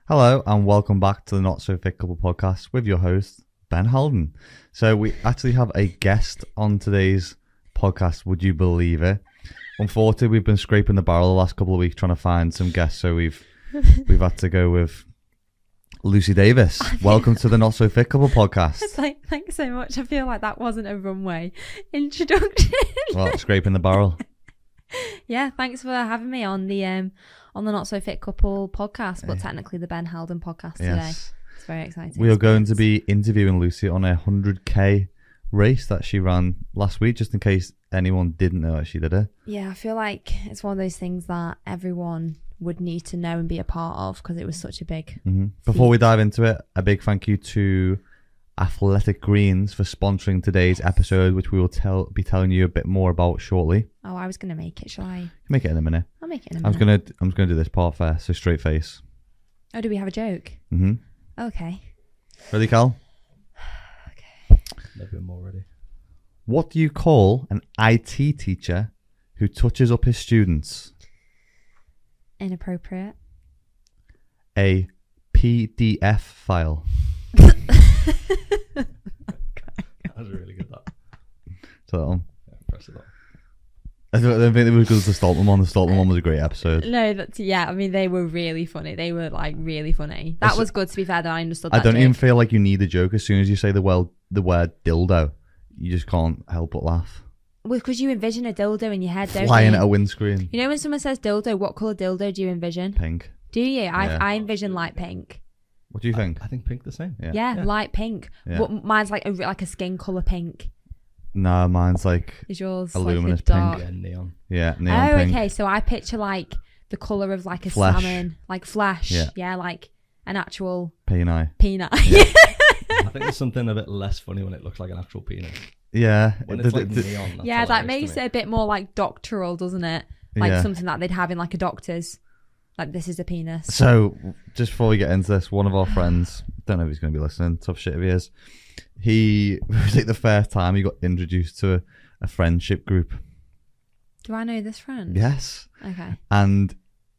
Hello and welcome back to the Not So Fit Couple podcast with your host, Ben Halden. So we actually have a guest on today's podcast, would you believe it? Unfortunately, we've been scraping the barrel the last couple of weeks trying to find some guests, so we've had to go with Lucy Davis. Welcome to the Not So Fit Couple podcast. It's like, thanks so much. I feel like that wasn't a runway introduction. Well, scraping the barrel. Yeah, thanks for having me on the Not So Fit Couple podcast, but technically the Ben Halden podcast today. It's very exciting. We are going to be interviewing Lucy on a 100k race that she ran last week, just in case anyone didn't know that she did it. Yeah, I feel like it's one of those things that everyone would need to know and be a part of because it was such a big Before we dive into it, a big thank you to Athletic Greens for sponsoring today's episode, which we will be telling you a bit more about shortly. Oh, I was going to make it. Shall I? Make it in a minute. I'll make it in a minute. I'm gonna do this part first. So straight face. Oh, do we have a joke? Okay. Ready, Cal? Okay. Maybe I'm all ready. What do you call an IT teacher who touches up his students? Inappropriate. A PDF file. That was really good, that. So that one. Yeah, impressive, that. I don't think it was good as the Stoltman one. The Stoltman one was a great episode. No, I mean, they were really funny. They were like really funny. That was good, to be fair, that I understood that I don't joke. even feel like you need a joke. As soon as you say the word dildo, you just can't help but laugh. Well, because you envision a dildo in your head, don't Flying you? at a windscreen. You know when someone says dildo, what colour dildo do you envision? Pink. Do you? Yeah. I envision light pink. What do you think? I think pink the same. Yeah, light pink. Yeah. But mine's like a skin colour pink. No, mine's like Is yours a like luminous a dark? Yeah, neon. neon pink. Okay. So I picture like the colour of like a Flesh. salmon, like flesh. Yeah. Yeah, like an actual Peanut. peanut. Yeah. I think there's something a bit less funny when it looks like an actual penis. Yeah. When it's like neon. That's Yeah, that hilarious makes to it me. a bit more like doctoral, doesn't it? Like Yeah. something that they'd have in like a doctor's. Like, this is a penis. So, just before we get into this, one of our friends, don't know if he's going to be listening, tough shit if he is, it was like the first time he got introduced to a friendship group. Do I know this friend? Yes. Okay. And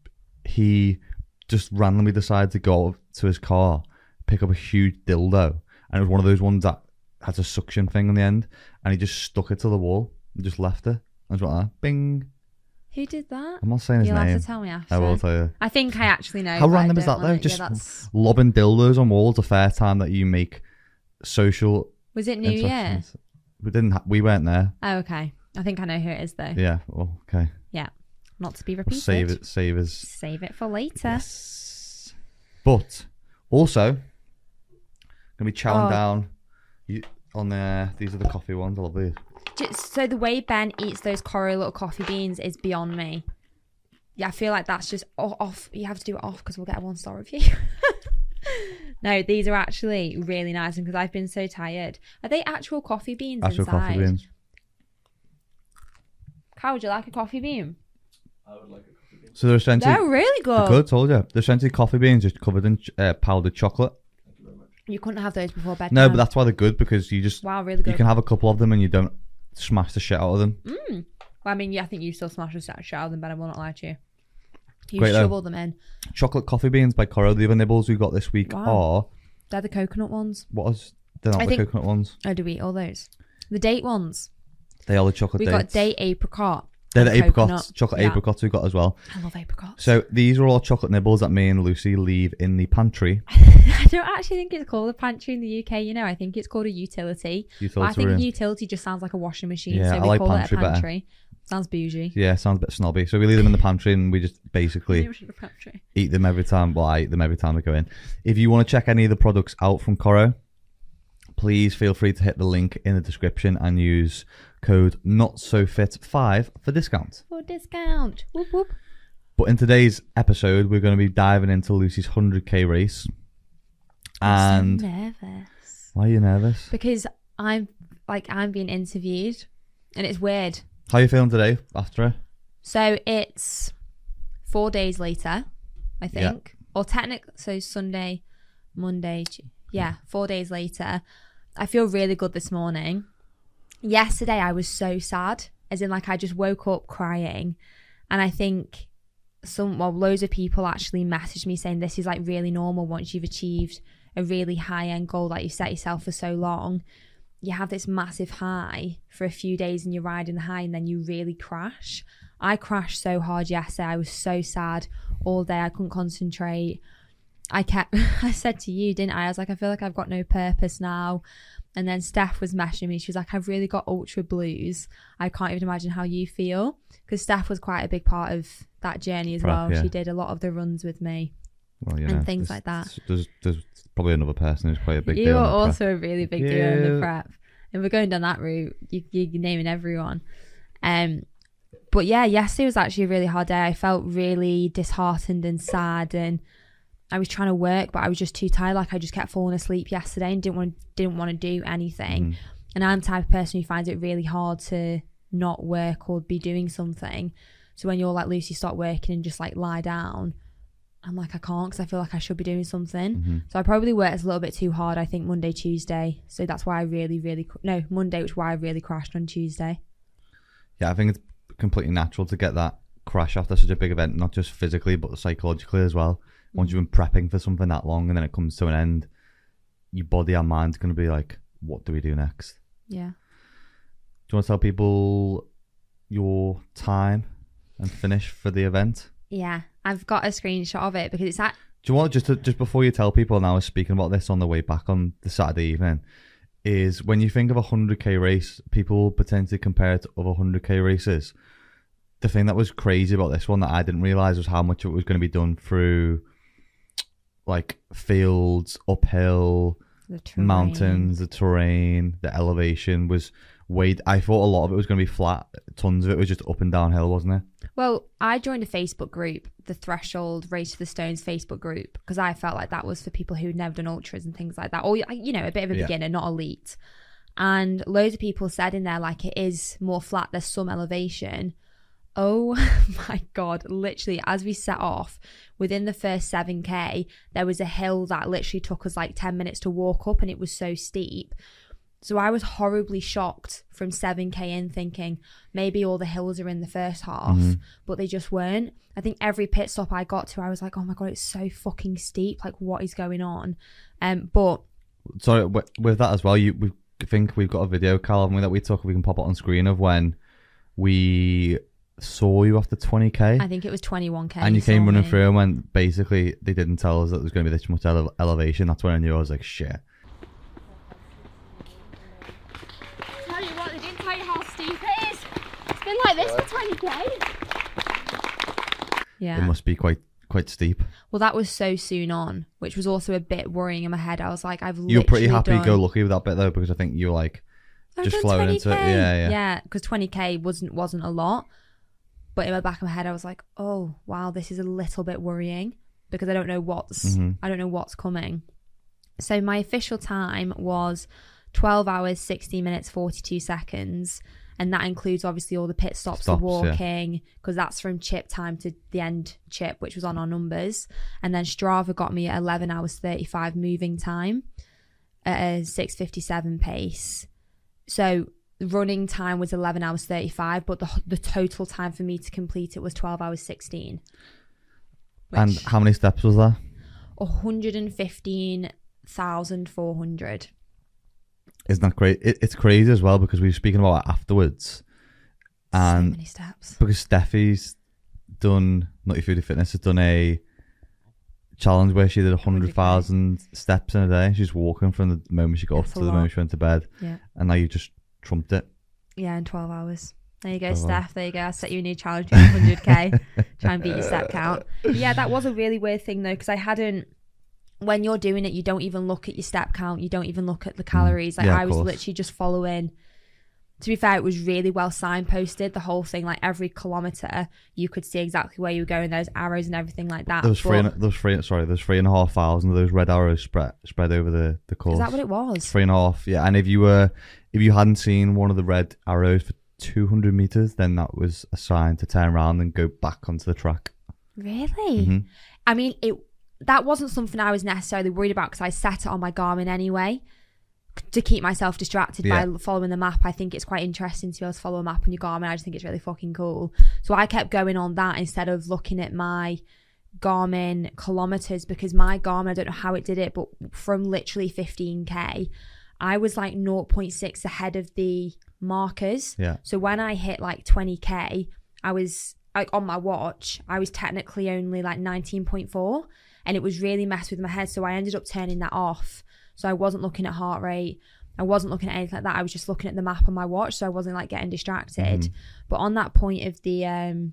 he just randomly decided to go to his car, pick up a huge dildo, and it was one of those ones that has a suction thing on the end, and he just stuck it to the wall and just left it. I was like, bing. Who did that? I'm not saying his You'll name. have to tell me after. I will tell you. I think I actually know. How but I random is don't that though? wanna- Just yeah, that's... lobbing dildos on walls the first time that you make social Was it New Year? interactions. We weren't there. Oh, okay. I think I know who it is though. Yeah, well, okay. Yeah. Not to be We'll repeated. save us. Save it for later. Yes. But also, gonna be chowing Oh. down on these are the coffee ones. I love these. So the way Ben eats those Coro little coffee beans is beyond me. Yeah, I feel like that's just off. You have to do it off because we'll get a 1-star review. No, these are actually really nice, and because I've been so tired. Are they actual coffee beans Actual inside? coffee beans. How would you like a coffee bean? I would like a coffee bean. So they're essentially They're really good. good. Told you. They're essentially coffee beans just covered in powdered chocolate. Thank you very much. You couldn't have those before bedtime. No, but that's why they're good, because you just wow, really good. you can have a couple of them and you don't smash the shit out of them. Well, I mean, yeah, I think you still smash the shit out of them, but I will not lie to you. You Great, though. shovel them in. Chocolate coffee beans by Coro. The other nibbles we got this week Wow. are They're the coconut ones. they're not I the think- coconut ones. Oh, do we eat all those? The date ones. They are the chocolate We dates. got date apricot. They're the and apricots, coconut. chocolate Yeah. apricots we got as well. I love apricots. So these are all chocolate nibbles that me and Lucy leave in the pantry. I don't actually think it's called a pantry in the UK. You know, I think it's called a utility. Utility I think room. utility just sounds like a washing machine, Yeah, so I we like call pantry it a better. pantry. Sounds bougie. Yeah, sounds a bit snobby. So we leave them in the pantry and we just basically Pantry. eat them every time. Well, I eat them every time they go in. If you want to check any of the products out from Coro, please feel free to hit the link in the description and use code NOTSOFIT5 for discount. For discount. Whoop whoop. But in today's episode, we're going to be diving into Lucy's 100k race. And I'm so nervous why are you nervous? because I'm being interviewed, and it's weird. How are you feeling today after it? So it's 4 days later, I think, or technically, so Sunday, Monday, 4 days later. I feel really good this morning. Yesterday I was so sad, as in like I just woke up crying, and I think loads of people actually messaged me saying this is like really normal once you've achieved a really high end goal that you set yourself for so long. You have this massive high for a few days and you're riding the high and then you really crash. I crashed so hard yesterday. I was so sad all day. I couldn't concentrate. I said to you, didn't I? I was like, I feel like I've got no purpose now. And then Steph was messaging me. She was like, I've really got ultra blues. I can't even imagine how you feel. Because Steph was quite a big part of that journey as well. Yeah. She did a lot of the runs with me. Well, and things like that. There's probably another person who's quite a big deal. You are also a really big deal in the prep. And we're going down that route. You're naming everyone. But yeah, yesterday was actually a really hard day. I felt really disheartened and sad, and I was trying to work, but I was just too tired. Like I just kept falling asleep yesterday and didn't want to do anything. And I'm the type of person who finds it really hard to not work or be doing something. So when you're like, Lucy, stop working and just like lie down, I'm like, I can't, because I feel like I should be doing something. So I probably worked a little bit too hard, I think, Monday, Tuesday. So that's why I Monday, which is why I really crashed on Tuesday. Yeah, I think it's completely natural to get that crash after such a big event, not just physically, but psychologically as well. Once you've been prepping for something that long and then it comes to an end, your body and mind's going to be like, what do we do next? Yeah. Do you want to tell people your time and finish for the event? Yeah, I've got a screenshot of it because it's at... Do you want just before you tell people, and I was speaking about this on the way back on the Saturday evening, is when you think of a 100k race, people potentially compare it to other 100k races. The thing that was crazy about this one that I didn't realise was how much of it was going to be done through like fields, uphill, mountains, the terrain, the elevation was weighed. I thought a lot of it was going to be flat. Tons of it was just up and downhill, wasn't it? Well, I joined a Facebook group, the Threshold Race to the Stones Facebook group, because I felt like that was for people who'd never done ultras and things like that, or, you know, a bit of a beginner, not elite. And loads of people said in there, like, it is more flat, there's some elevation. Oh my God, literally, as we set off, within the first 7k, there was a hill that literally took us like 10 minutes to walk up, and it was so steep. So I was horribly shocked from 7k in, thinking maybe all the hills are in the first half, but they just weren't. I think every pit stop I got to, I was like, oh my God, it's so fucking steep. Like, what is going on? But sorry, with that as well, we think we've got a video, Carl, haven't we, that we took. We can pop it on screen of when we saw you after 20k. I think it was 21k. And you came running through, and when basically they didn't tell us that there was going to be this much elevation. That's when I knew. I was like, shit. Tell you what, they didn't tell you how steep it is. It's been like this for 20k. Yeah. It must be quite steep. Well, that was so soon on, which was also a bit worrying in my head. I was like, You were pretty happy-go-lucky with that bit though, because I think you were like just flowing into it. Yeah, because 20k wasn't a lot. But in the back of my head, I was like, oh, wow, this is a little bit worrying, because I don't know what's coming. So my official time was 12 hours, 60 minutes, 42 seconds. And that includes obviously all the pit stops the walking, because that's from chip time to the end chip, which was on our numbers. And then Strava got me at 11 hours 35 moving time at a 6:57 pace. So running time was 11 hours 35, but the total time for me to complete it was 12 hours 16. And how many steps was that? 115,400. Isn't that great? It's crazy as well, because we were speaking about it afterwards. And so many steps. Because Steffi's done, Nutty Foodie Fitness has done a challenge where she did 100,000 steps in a day. She's walking from the moment she got up to the moment she went to bed. Yeah. And now you just trumped it. Yeah, in 12 hours. There you go, Steph. There you go. I'll set you a new challenge, 100k. Try and beat your step count. But yeah, that was a really weird thing though, because I hadn't... When you're doing it, you don't even look at your step count. You don't even look at the calories. Like, I was literally just following. To be fair, it was really well signposted, the whole thing. Like, every kilometre, you could see exactly where you were going. There's arrows and everything like that. There's 3,500 of those red arrows spread over the course. Is that what it was? 3.5, yeah. And if you hadn't seen one of the red arrows for 200 meters, then that was a sign to turn around and go back onto the track. Really? I mean, that wasn't something I was necessarily worried about, because I set it on my Garmin anyway. to keep myself distracted Yeah. by following the map. I think it's quite interesting to be able to follow a map on your Garmin. I just think it's really fucking cool. So I kept going on that instead of looking at my Garmin kilometers, because my Garmin, I don't know how it did it, but from literally 15k, I was like 0.6 ahead of the markers. Yeah. So when I hit like 20k, I was like on my watch, I was technically only like 19.4, and it was really messed with my head. So I ended up turning that off. So I wasn't looking at heart rate. I wasn't looking at anything like that. I was just looking at the map on my watch, so I wasn't like getting distracted. But on that point of the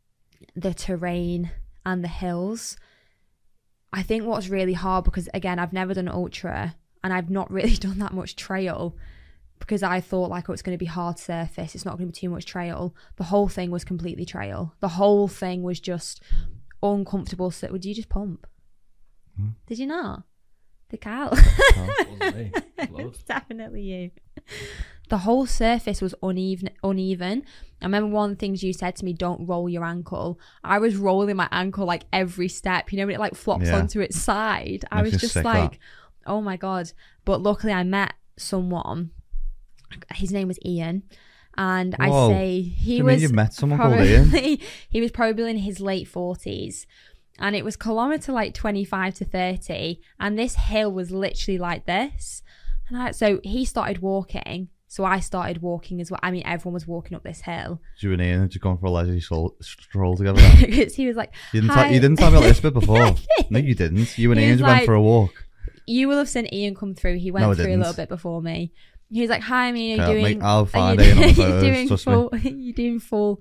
terrain and the hills, I think what's really hard, because again, I've never done ultra and I've not really done that much trail, because I thought like, oh, it's going to be hard surface, it's not going to be too much trail. The whole thing was completely trail. The whole thing was just uncomfortable. So would you just pump? Did you not? The cow. Wasn't me. It's definitely you. The whole surface was uneven. I remember one of the things you said to me, don't roll your ankle. I was rolling my ankle like every step. You know, when it like flops onto its side. I was just like, oh my God. But luckily I met someone. His name was Ian. And Whoa. I say he You was mean you've met someone called probably, Ian? he was probably in his late 40s. And it was kilometre like 25 to 30. And this hill was literally like this. And so he started walking. So I started walking as well. I mean, everyone was walking up this hill. You and Ian had you gone for a leisurely stroll together? Because he was like, You didn't, "Hi." you didn't tell me about this bit before. I did. No, you didn't. You and He Ian was went like- for a walk. You will have seen Ian come through. He went No, I through a didn't. little bit before me. He was like, "Hi, Ian, Okay, you're doing. I'll are find you- Ian on the you're photos, doing trust me. full. You're doing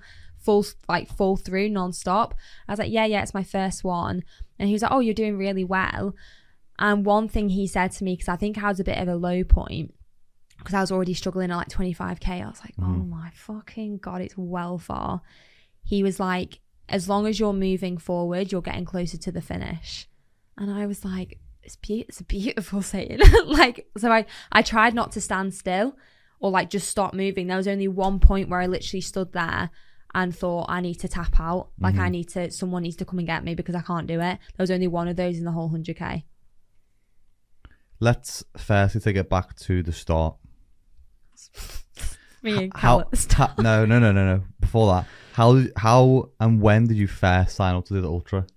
full through non-stop." I was like, yeah, it's my first one. And he was like, "Oh, you're doing really well." And one thing he said to me, because I think I was a bit of a low point, because I was already struggling at like 25k. I was like, oh my fucking God, it's well far. He was like, as long as you're moving forward, you're getting closer to the finish. And I was like, it's a beautiful saying. Like, so I tried not to stand still or like just stop moving. There was only one point where I literally stood there and thought, I need to tap out. Like someone needs to come and get me because I can't do it. There was only one of those in the whole 100k. Let's firstly take it back to the start. Me and Cal at the start. No. Before that, how and when did you first sign up to do the ultra?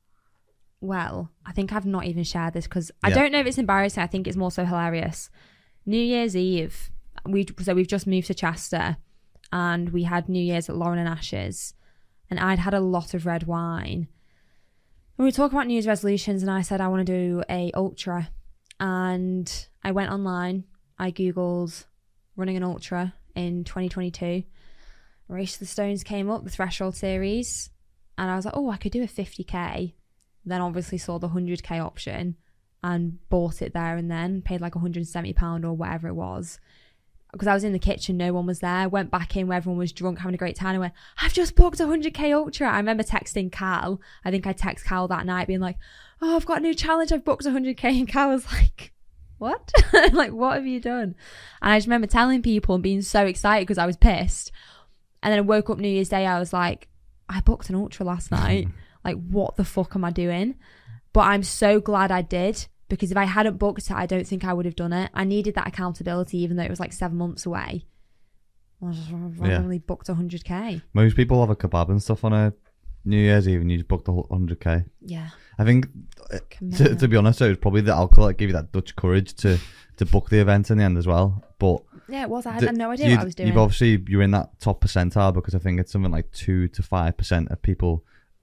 Well, I think I've not even shared this because I Yeah. don't know if it's embarrassing. I think it's more so hilarious. New Year's Eve, we've just moved to Chester, and we had New Year's at Lauren and Ash's, and I'd had a lot of red wine. And we were talking about New Year's resolutions, and I said I want to do a ultra, and I went online. I googled running an ultra in 2022. Race to the Stones came up, the Threshold series, and I was like, oh, I could do a 50k. Then obviously saw the 100k option and bought it there and then, paid like £170 or whatever it was. Because I was in the kitchen, no one was there. Went back in where everyone was drunk, having a great time. I went, I've just booked a 100k ultra. I remember texting Cal. I think I text Cal that night being like, oh, I've got a new challenge. I've booked a 100k. And Cal was like, what? Like, what have you done? And I just remember telling people and being so excited because I was pissed. And then I woke up New Year's Day. I was like, I booked an ultra last night. Like, what the fuck am I doing? But I'm so glad I did, because if I hadn't booked it, I don't think I would have done it. I needed that accountability, even though it was like 7 months away. I just randomly booked 100k. Most people have a kebab and stuff on a New Year's Eve, and you just booked the 100k. Yeah. I think, to be honest, it was probably the alcohol that gave you that Dutch courage to book the event in the end as well. But yeah, it was. I had no idea what I was doing. You're in that top percentile, because I think it's something like 2 to 5% of people.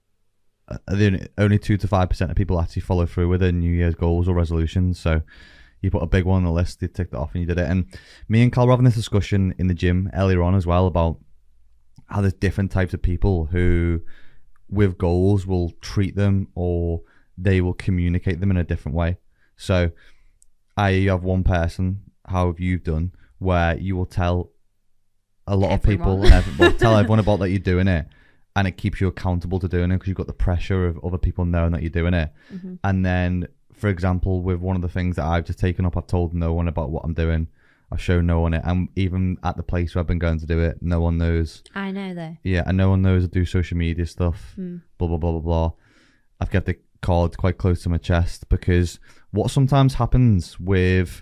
Only 2 to 5% of people actually follow through with their New Year's goals or resolutions. So you put a big one on the list, you ticked it off, and you did it. And me and Carl were having this discussion in the gym earlier on as well about how there's different types of people who, with goals, will treat them or they will communicate them in a different way. So you have one person, how have you done, where you will tell a lot of people and tell everyone about that you're doing it, and it keeps you accountable to doing it because you've got the pressure of other people knowing that you're doing it. And then, for example, with one of the things that I've just taken up, I've told no one about what I'm doing. I've shown no one it. And even at the place where I've been going to do it, no one knows. I know though. Yeah, and no one knows I do social media stuff, blah, blah, blah, blah, blah. I've kept the card quite close to my chest, because what sometimes happens with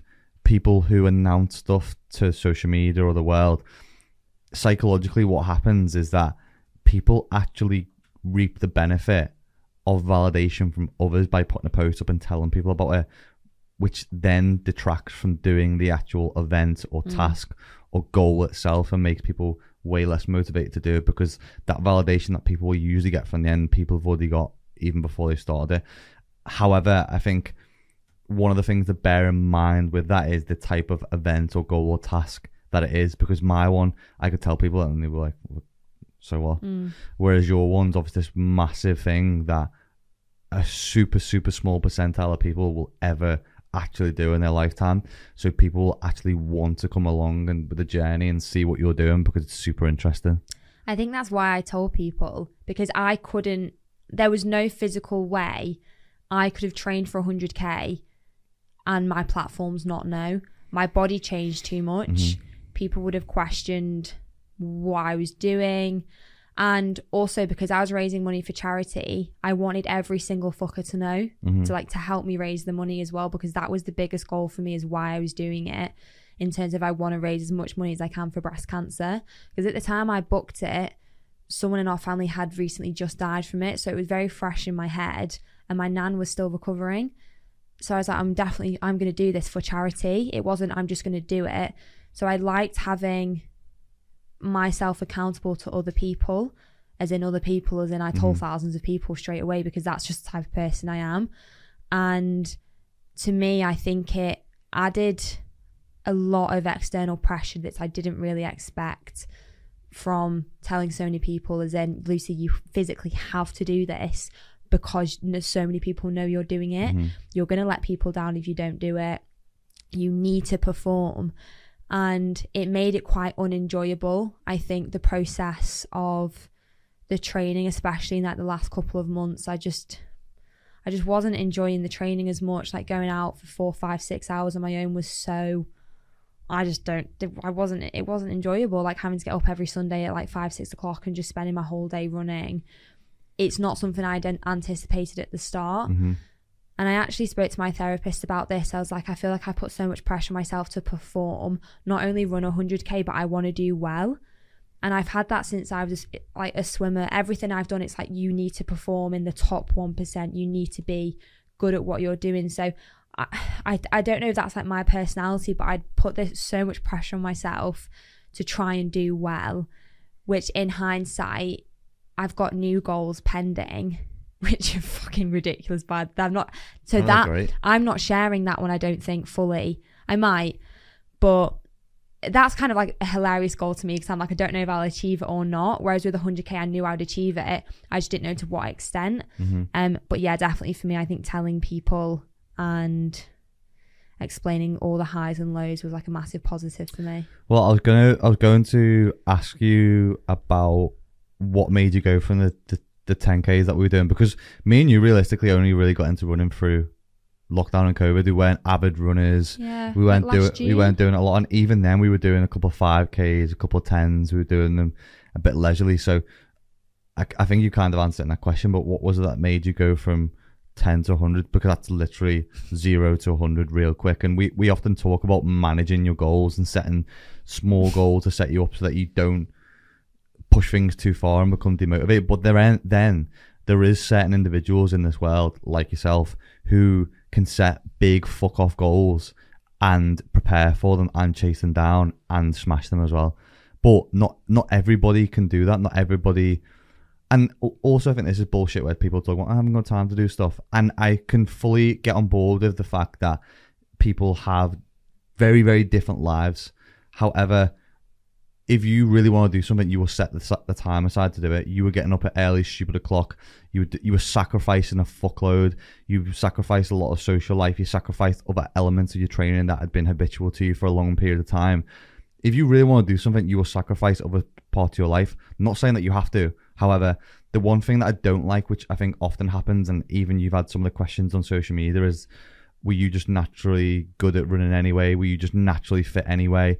people who announce stuff to social media or the world, psychologically what happens is that people actually reap the benefit of validation from others by putting a post up and telling people about it, which then detracts from doing the actual event or task or goal itself and makes people way less motivated to do it, because that validation that people will usually get from the end, people have already got even before they started it. However, I think one of the things to bear in mind with that is the type of event or goal or task that it is, because my one, I could tell people and they were like, so what? Whereas your one's obviously this massive thing that a super, super small percentile of people will ever actually do in their lifetime. So people will actually want to come along and with the journey and see what you're doing because it's super interesting. I think that's why I told people, because there was no physical way I could have trained for 100k and my platforms not know. My body changed too much. People would have questioned what I was doing. And also because I was raising money for charity, I wanted every single fucker to know, to help me raise the money as well, because that was the biggest goal for me, is why I was doing it, in terms of I want to raise as much money as I can for breast cancer. Because at the time I booked it, someone in our family had recently just died from it, so it was very fresh in my head, and my nan was still recovering. So I was like, I'm going to do this for charity. It wasn't, I'm just going to do it. So I liked having myself accountable to other people, as in I told thousands of people straight away, because that's just the type of person I am. And to me, I think it added a lot of external pressure that I didn't really expect from telling so many people, as in, Lucy, you physically have to do this because so many people know you're doing it. You're going to let people down if you don't do it. You need to perform. And it made it quite unenjoyable. I think the process of the training, especially in like the last couple of months, I just wasn't enjoying the training as much. Like going out for 4, 5, 6 hours on my own was so, it wasn't enjoyable. Like having to get up every Sunday at like 5, 6 o'clock and just spending my whole day running. It's not something I'd anticipated at the start. And I actually spoke to my therapist about this. I was like, I feel like I put so much pressure on myself to perform, not only run 100k, but I want to do well. And I've had that since I was like a swimmer. Everything I've done, it's like, you need to perform in the top 1%. You need to be good at what you're doing. So I don't know if that's like my personality, but I'd put this so much pressure on myself to try and do well, which in hindsight, I've got new goals pending, which are fucking ridiculous bad. I'm not sharing that one, I don't think, fully. I might, but that's kind of like a hilarious goal to me, because I'm like, I don't know if I'll achieve it or not. Whereas with 100k, I knew I'd achieve it. I just didn't know to what extent. But yeah, definitely for me, I think telling people and explaining all the highs and lows was like a massive positive for me. Well, I was going to ask you about what made you go from the 10Ks that we were doing, because me and you realistically only really got into running through lockdown and COVID. We weren't avid runners. Yeah, we weren't doing a lot, and even then we were doing a couple of 5Ks, a couple of 10s. We were doing them a bit leisurely. So I think you kind of answered that question, but what was it that made you go from 10 to 100? Because that's literally 0 to 100 real quick. And we often talk about managing your goals and setting small goals to set you up so that you don't push things too far and become demotivated. But then there is certain individuals in this world like yourself who can set big fuck off goals and prepare for them and chase them down and smash them as well. But not everybody can do that. Not everybody. And also I think this is bullshit where people talk about, I haven't got time to do stuff. And I can fully get on board with the fact that people have very, very different lives. However, if you really want to do something, you will set the time aside to do it. You were getting up at early, stupid o'clock. You were sacrificing a fuckload. You sacrificed a lot of social life. You sacrificed other elements of your training that had been habitual to you for a long period of time. If you really want to do something, you will sacrifice other parts of your life. I'm not saying that you have to. However, the one thing that I don't like, which I think often happens, and even you've had some of the questions on social media, is, were you just naturally good at running anyway? Were you just naturally fit anyway?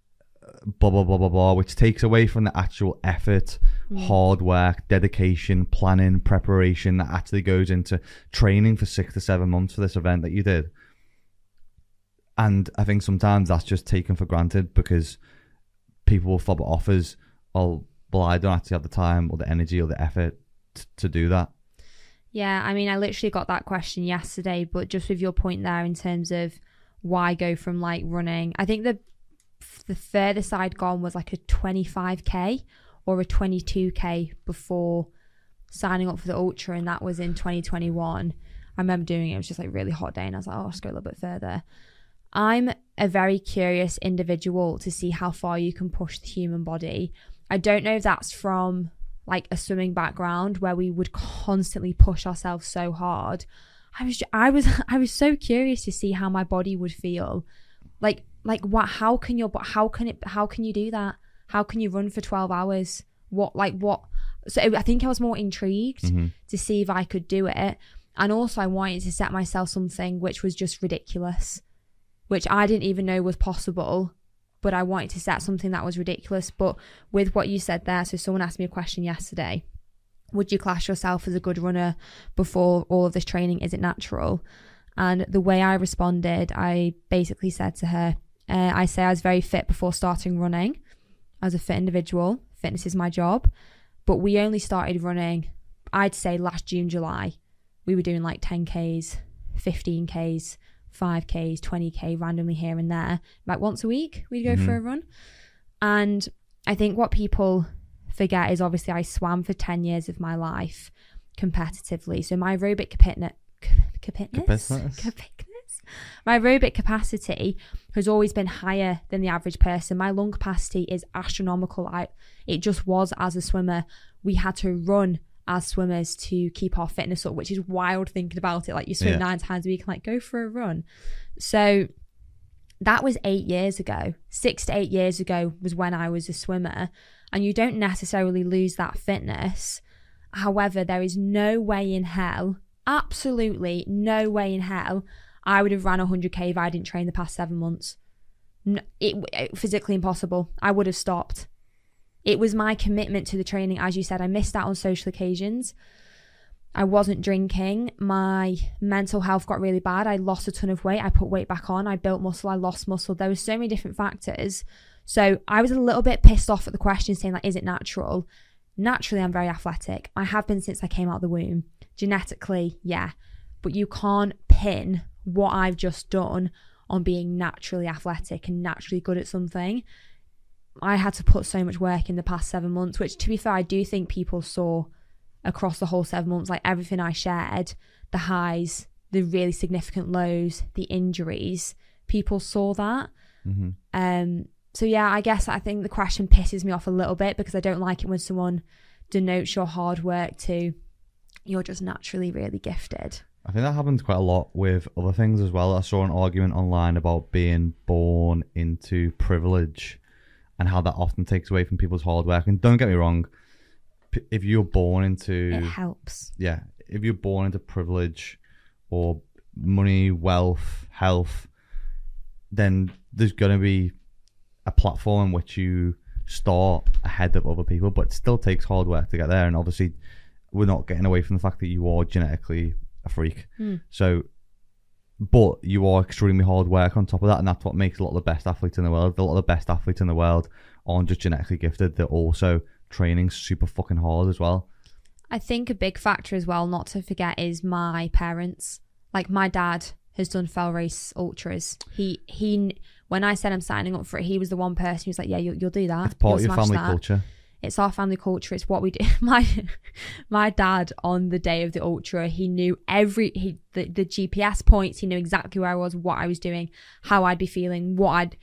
Blah, blah, blah, blah, blah, which takes away from the actual effort, hard work, dedication, planning, preparation that actually goes into training for 6 to 7 months for this event that you did. And I think sometimes that's just taken for granted because people will fob it off as, oh, well, I don't actually have the time or the energy or the effort to do that. Yeah, I mean, I literally got that question yesterday, but just with your point there in terms of why go from like running, I think the furthest I'd gone was like a 25k or a 22k before signing up for the ultra, and that was in 2021. I remember doing it. It was just like a really hot day, and I was like, oh, I'll just go a little bit further. I'm a very curious individual to see how far you can push the human body. I don't know if that's from like a swimming background where we would constantly push ourselves so hard. I was so curious to see how my body would feel. Like what? How can you do that? How can you run for 12 hours? What? So I think I was more intrigued to see if I could do it, and also I wanted to set myself something which was just ridiculous, which I didn't even know was possible. But I wanted to set something that was ridiculous. But with what you said there, so someone asked me a question yesterday, would you class yourself as a good runner before all of this training? Is it natural? And the way I responded, I basically said to her, I say I was very fit before starting running. I was a fit individual. Fitness is my job. But we only started running, I'd say last June, July. We were doing like 10Ks, 15Ks, 5Ks, 20K randomly here and there. Like once a week we'd go for a run. And I think what people forget is obviously I swam for 10 years of my life competitively. So my aerobic my aerobic capacity has always been higher than the average person. My lung capacity is astronomical. It just was as a swimmer. We had to run as swimmers to keep our fitness up, which is wild thinking about it. Like you swim 9 times a week and like go for a run. So that was 8 years ago. 6 to 8 years ago was when I was a swimmer, and you don't necessarily lose that fitness. However, there is no way in hell, absolutely no way in hell, I would have ran 100k if I didn't train the past 7 months. No, it physically impossible. I would have stopped. It was my commitment to the training. As you said, I missed out on social occasions. I wasn't drinking. My mental health got really bad. I lost a ton of weight. I put weight back on. I built muscle. I lost muscle. There were so many different factors. So I was a little bit pissed off at the question saying, like, is it natural? Naturally, I'm very athletic. I have been since I came out of the womb. Genetically, yeah. But you can't pin what I've just done on being naturally athletic and naturally good at something. I had to put so much work in the past 7 months, which, to be fair, I do think people saw across the whole 7 months, like everything I shared, the highs, the really significant lows, the injuries, people saw that. So yeah, I guess I think the question pisses me off a little bit because I don't like it when someone denotes your hard work to you're just naturally really gifted. I think that happens quite a lot with other things as well. I saw an argument online about being born into privilege and how that often takes away from people's hard work. And don't get me wrong, if you're born into... It helps. Yeah. If you're born into privilege or money, wealth, health, then there's going to be a platform in which you start ahead of other people, but it still takes hard work to get there. And obviously, we're not getting away from the fact that you are genetically a freak. So... But you are extremely hard work on top of that, and that's what makes a lot of the best athletes in the world. A lot of the best athletes in the world aren't just genetically gifted, they're also training super fucking hard as well. I think a big factor as well, not to forget, is my parents. Like, my dad has done Fell Race Ultras. He when I said I'm signing up for it, he was the one person who's like, yeah, you'll do that. It's part of your family culture. It's our family culture. It's what we do. My dad, on the day of the ultra, he knew the GPS points. He knew exactly where I was, what I was doing, how I'd be feeling,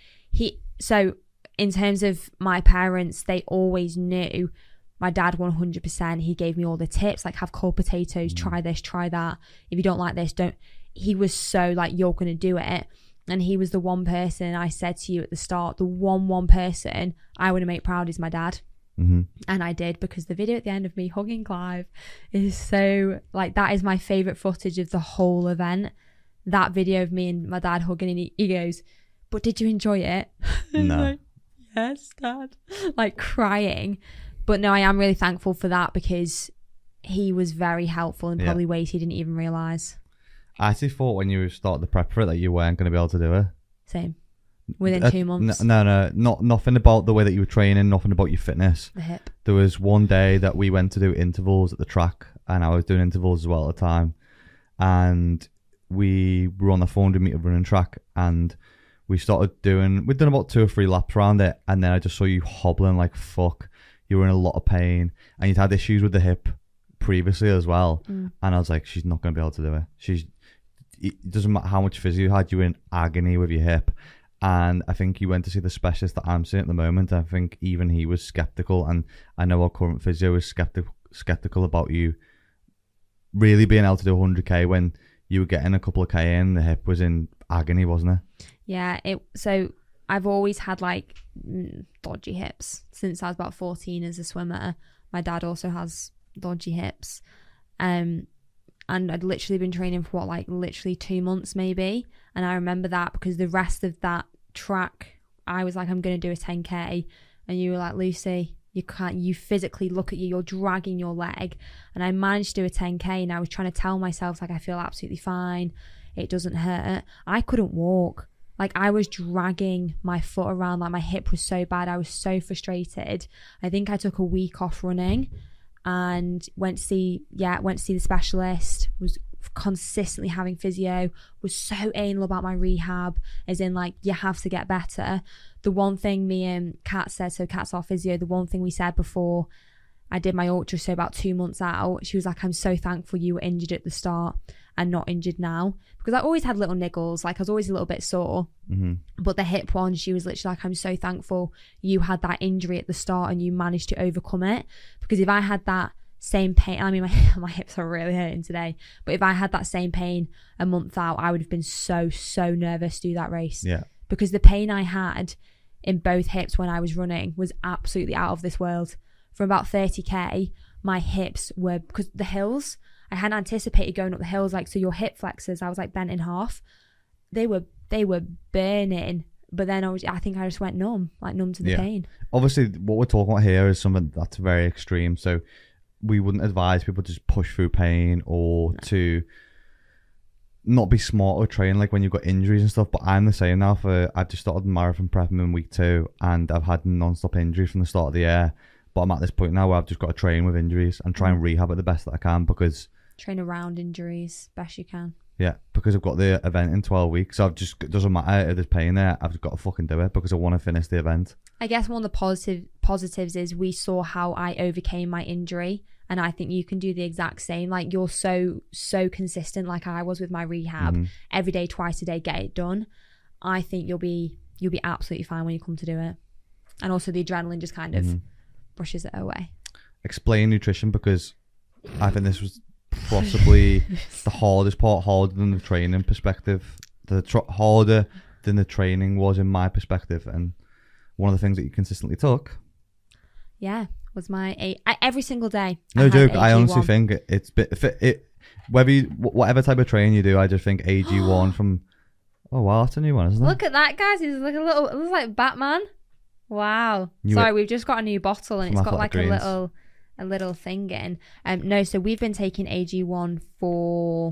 So in terms of my parents, they always knew. My dad 100%. He gave me all the tips, like have cold potatoes, try this, try that. If you don't like this, don't. He was so like, you're gonna do it. And he was the one person I said to you at the start, the one person I want to make proud is my dad. And I did, because the video at the end of me hugging Clive is so, like, that is my favourite footage of the whole event. That video of me and my dad hugging, and he goes, but did you enjoy it? No. Like, yes, Dad. Like, crying. But no, I am really thankful for that, because he was very helpful in probably ways he didn't even realise. I actually thought when you started the prep for it that you weren't going to be able to do it. Same. Within 2 months. No, nothing about the way that you were training, nothing about your fitness. The hip. There was one day that we went to do intervals at the track, and I was doing intervals as well at the time, and we were on the 400-meter running track, and we'd done about 2 or 3 laps around it, and then I just saw you hobbling like fuck. You were in a lot of pain, and you'd had issues with the hip previously as well, and I was like, she's not going to be able to do it. It doesn't matter how much physio you had, you were in agony with your hip. And I think you went to see the specialist that I'm seeing at the moment. I think even he was skeptical, and I know our current physio is skeptical about you really being able to do 100k when you were getting a couple of k in. The hip was in agony, wasn't it? Yeah. So I've always had like dodgy hips since I was about 14 as a swimmer. My dad also has dodgy hips, and I'd literally been training for literally 2 months maybe. And I remember that because the rest of that track, I was like, I'm going to do a 10k. And you were like, Lucy, you physically look at you're dragging your leg. And I managed to do a 10k, and I was trying to tell myself, like, I feel absolutely fine. It doesn't hurt. I couldn't walk. Like, I was dragging my foot around, like my hip was so bad. I was so frustrated. I think I took a week off running and went to see the specialist, was consistently having physio, was so anal about my rehab, as in like, you have to get better. The one thing me and Kat said, so Kat's our physio, the one thing we said before I did my ultra, so about 2 months out, she was like, I'm so thankful you were injured at the start and not injured now, because I always had little niggles, like I was always a little bit sore, but the hip one, she was literally like, I'm so thankful you had that injury at the start and you managed to overcome it, because if I had that same pain, I mean my hips are really hurting today, but if I had that same pain a month out, I would have been so nervous to do that race. Yeah, because the pain I had in both hips when I was running was absolutely out of this world. From about 30k, my hips were, because the hills, I hadn't anticipated going up the hills, like, so your hip flexors, I was like bent in half, they were burning, but then I think I just went numb to the pain. Obviously what we're talking about here is something that's very extreme, so we wouldn't advise people to just push through pain or to not be smart or train like when you've got injuries and stuff. But I'm the same now. I've just started marathon prepping in week 2, and I've had non-stop injuries from the start of the year, but I'm at this point now where I've just got to train with injuries and try and rehab it the best that I can, because train around injuries best you can. Yeah, because I've got the event in 12 weeks, so it doesn't matter if there's pain there, I've just got to fucking do it because I want to finish the event. I guess one of the positives is we saw how I overcame my injury, and I think you can do the exact same. Like, you're so consistent, like I was with my rehab, every day, twice a day, get it done. I think you'll be absolutely fine when you come to do it, and also the adrenaline just kind of brushes it away. Explain nutrition, because I think this was possibly the hardest part, harder than the training perspective, harder than the training was in my perspective, and one of the things that you consistently took was my every single day. No joke, I honestly think it's whatever type of training you do, I just think AG1 from, oh wow, that's a new one, isn't it? Look at that, guys, he's like it looks like Batman. Wow. Sorry, we've just got a new bottle, and it's got like a little thing in. No, so we've been taking AG1 for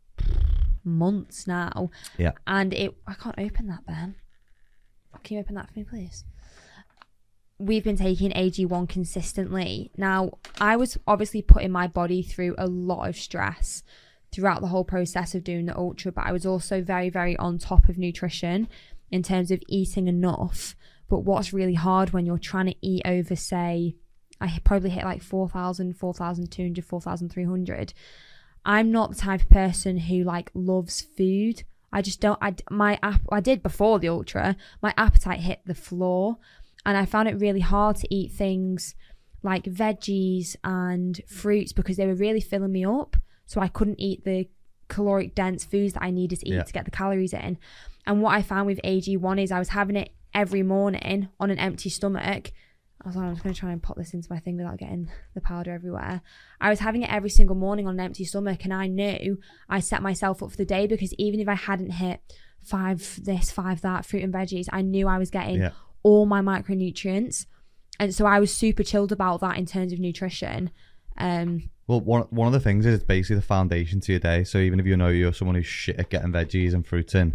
months now. Yeah. And I can't open that, Ben. Can you open that for me, please? We've been taking AG1 consistently. Now, I was obviously putting my body through a lot of stress throughout the whole process of doing the ultra, but I was also very, very on top of nutrition in terms of eating enough. But what's really hard when you're trying to eat over, say, I probably hit like 4,000, 4,200, 4,300. I'm not the type of person who like loves food. I just don't. I did before the ultra. My appetite hit the floor, and I found it really hard to eat things like veggies and fruits because they were really filling me up. So I couldn't eat the caloric dense foods that I needed to eat to get the calories in. And what I found with AG1 is I was having it every morning on an empty stomach. I was like, I'm just going to try and pop this into my thing without getting the powder everywhere. I was having it every single morning on an empty stomach, and I knew I set myself up for the day, because even if I hadn't hit 5 this, 5 that, fruit and veggies, I knew I was getting all my micronutrients. And so I was super chilled about that in terms of nutrition. Well, one of the things is it's basically the foundation to your day. So even if you know you're someone who's shit at getting veggies and fruits in,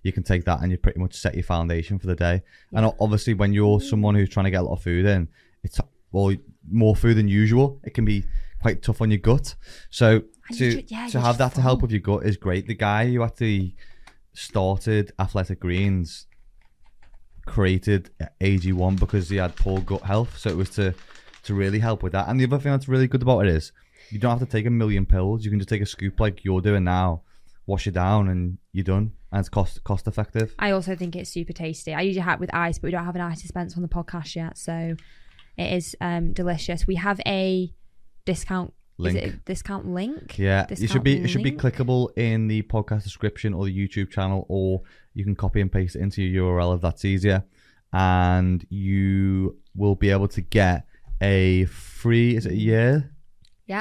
you can take that and you pretty much set your foundation for the day. And obviously when you're someone who's trying to get a lot of food in, it's more food than usual. It can be quite tough on your gut. So to have that to help with your gut is great. The guy who actually started Athletic Greens created AG1 because he had poor gut health. So it was to really help with that. And the other thing that's really good about it is you don't have to take a million pills. You can just take a scoop like you're doing now, wash it down, and you're done. And it's cost effective. I also think it's super tasty. I usually have it with ice, but we don't have an ice dispenser on the podcast yet, so it is delicious. We have a discount link. Is it a discount link? Yeah, it should be clickable in the podcast description or the YouTube channel, or you can copy and paste it into your URL if that's easier, and you will be able to get a free. Is it a year? Yeah.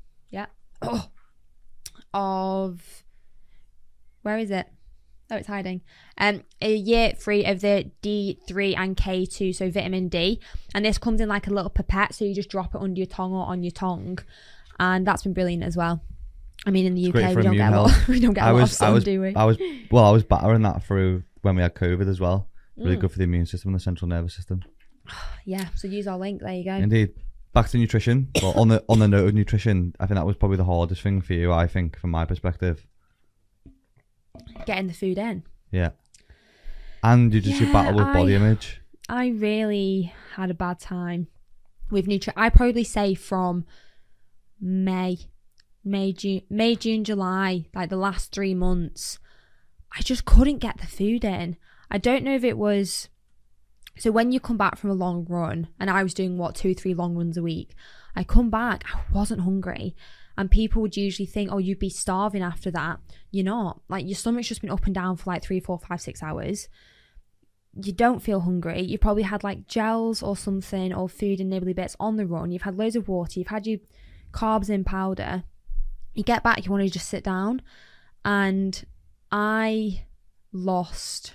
Where is it? Oh, it's hiding. A year free of the D3 and K2, so vitamin D. And this comes in like a little pipette, so you just drop it under your tongue or on your tongue. And that's been brilliant as well. I mean, in the UK, we don't get a lot of sun, do we? I was battering that through when we had COVID as well. Really good for the immune system and the central nervous system. Yeah, so use our link. There you go. Indeed. Back to nutrition. Well, on the note of nutrition, I think that was probably the hardest thing for you, I think, from my perspective. Getting the food in. Yeah. And you just your battle with body image. I really had a bad time with nutrition. I probably say from May, June, July, like the last 3 months, I just couldn't get the food in. I don't know if it was... So when you come back from a long run, and I was doing 2-3 long runs a week, I come back, I wasn't hungry. And people would usually think, oh, you'd be starving after that. You're not. Like, your stomach's just been up and down for like 3, 4, 5, 6 hours. You don't feel hungry. You probably had like gels or something, or food and nibbly bits on the run. You've had loads of water. You've had your carbs in powder. You get back, you want to just sit down. And I lost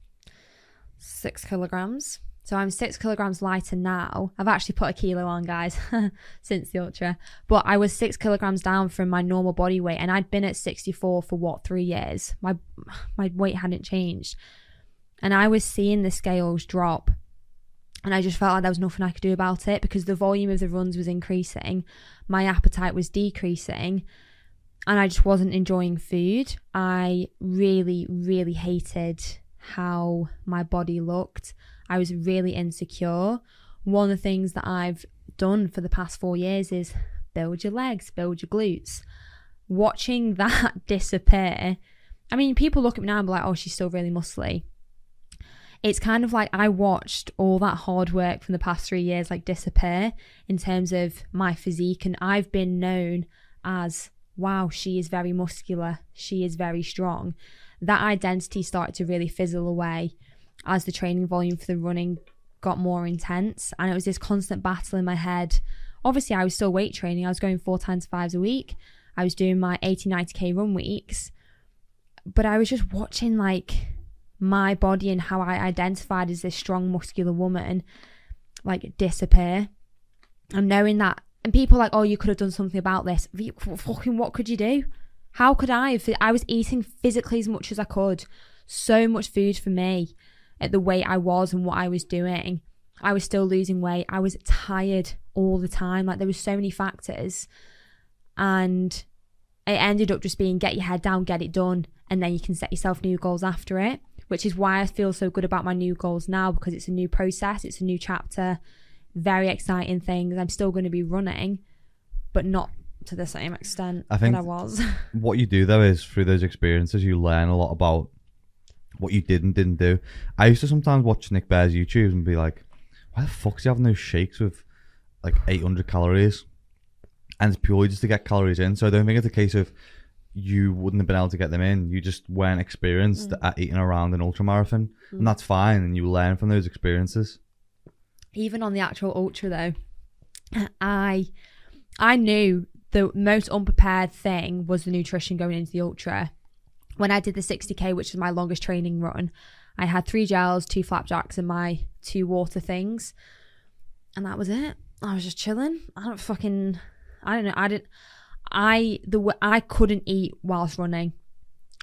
6 kilograms. So I'm 6 kilograms lighter now. I've actually put a kilo on, guys, since the ultra. But I was 6 kilograms down from my normal body weight, and I'd been at 64 for 3 years. My weight hadn't changed. And I was seeing the scales drop. And I just felt like there was nothing I could do about it, because the volume of the runs was increasing. My appetite was decreasing. And I just wasn't enjoying food. I really, really hated how my body looked. I was really insecure. One of the things that I've done for the past 4 years is build your legs, build your glutes. Watching that disappear, I mean, people look at me now and be like, oh, she's still really muscly. It's kind of like I watched all that hard work from the past 3 years like disappear in terms of my physique, and I've been known as, wow, she is very muscular, she is very strong. That identity started to really fizzle away as the training volume for the running got more intense, and it was this constant battle in my head. Obviously, I was still weight training. I was going 4 times 5s a week. I was doing my 80-90k run weeks, but I was just watching like my body and how I identified as this strong muscular woman like disappear, and knowing that, and people are like, oh, you could have done something about this. Fucking what could you do? How could I? I was eating physically as much as I could. So much food for me at the weight I was and what I was doing. I was still losing weight. I was tired all the time. Like, there was so many factors. And it ended up just being get your head down, get it done. And then you can set yourself new goals after it, which is why I feel so good about my new goals now, because it's a new process. It's a new chapter. Very exciting things. I'm still going to be running, but not to the same extent that I was. What you do though is through those experiences you learn a lot about what you did and didn't do. I used to sometimes watch Nick Bear's YouTube and be like, why the fuck is he having those shakes with like 800 calories? And it's purely just to get calories in. So I don't think it's a case of you wouldn't have been able to get them in. You just weren't experienced at eating around an ultramarathon. And that's fine, and you learn from those experiences. Even on the actual ultra though, I knew the most unprepared thing was the nutrition going into the ultra. When I did the 60k, which was my longest training run, I had 3 gels, 2 flapjacks, and my 2 water things, and that was it. I was just chilling. I couldn't eat whilst running.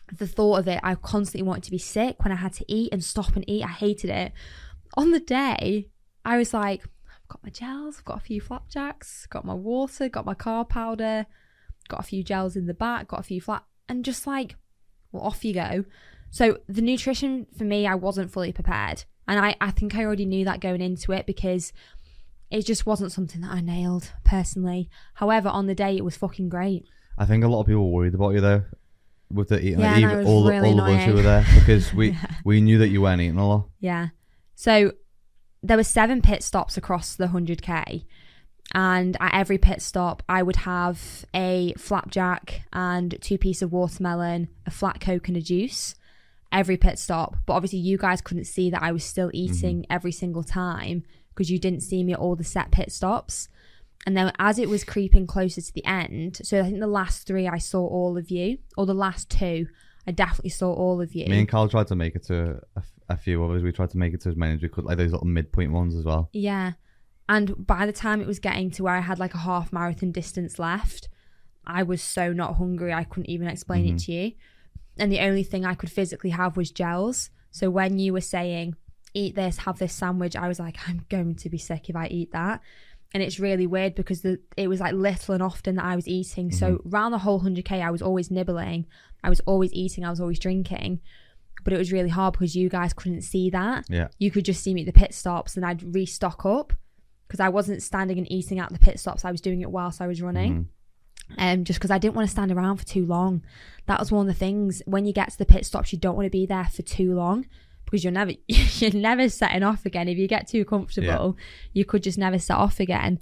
the thought of it, I constantly wanted to be sick when I had to eat and stop and eat. I hated it. On the day, I was like, I've got my gels, I've got a few flapjacks, got my water, got my carb powder, got a few gels in the back, got a few and just like, well, off you go. So the nutrition for me, I wasn't fully prepared. And I think I already knew that going into it because it just wasn't something that I nailed personally. However, on the day, it was fucking great. I think a lot of people were worried about you though, with the eating. Yeah, Like, no, even it was all really the ones who were annoying. there, because we knew that you weren't eating a lot. Yeah. So there were 7 pit stops across the 100k. And at every pit stop, I would have a flapjack and 2 pieces of watermelon, a flat Coke and a juice. Every pit stop. But obviously you guys couldn't see that I was still eating every single time because you didn't see me at all the set pit stops. And then as it was creeping closer to the end, so I think the last 3 I saw all of you, or the last 2 I definitely saw all of you. Me and Carl tried to make it to a few others. We tried to make it to as many as we could, like those little midpoint ones as well. Yeah. And by the time it was getting to where I had like a half marathon distance left, I was so not hungry I couldn't even explain it to you. And the only thing I could physically have was gels. So when you were saying, eat this, have this sandwich, I was like, I'm going to be sick if I eat that. And it's really weird because it was like little and often that I was eating. So around the whole 100k, I was always nibbling. I was always eating. I was always drinking. But it was really hard because you guys couldn't see that. Yeah. You could just see me at the pit stops and I'd restock up because I wasn't standing and eating at the pit stops. I was doing it whilst I was running. Just because I didn't want to stand around for too long. That was one of the things. When you get to the pit stops, you don't want to be there for too long because you're never setting off again. If you get too comfortable, you could just never set off again.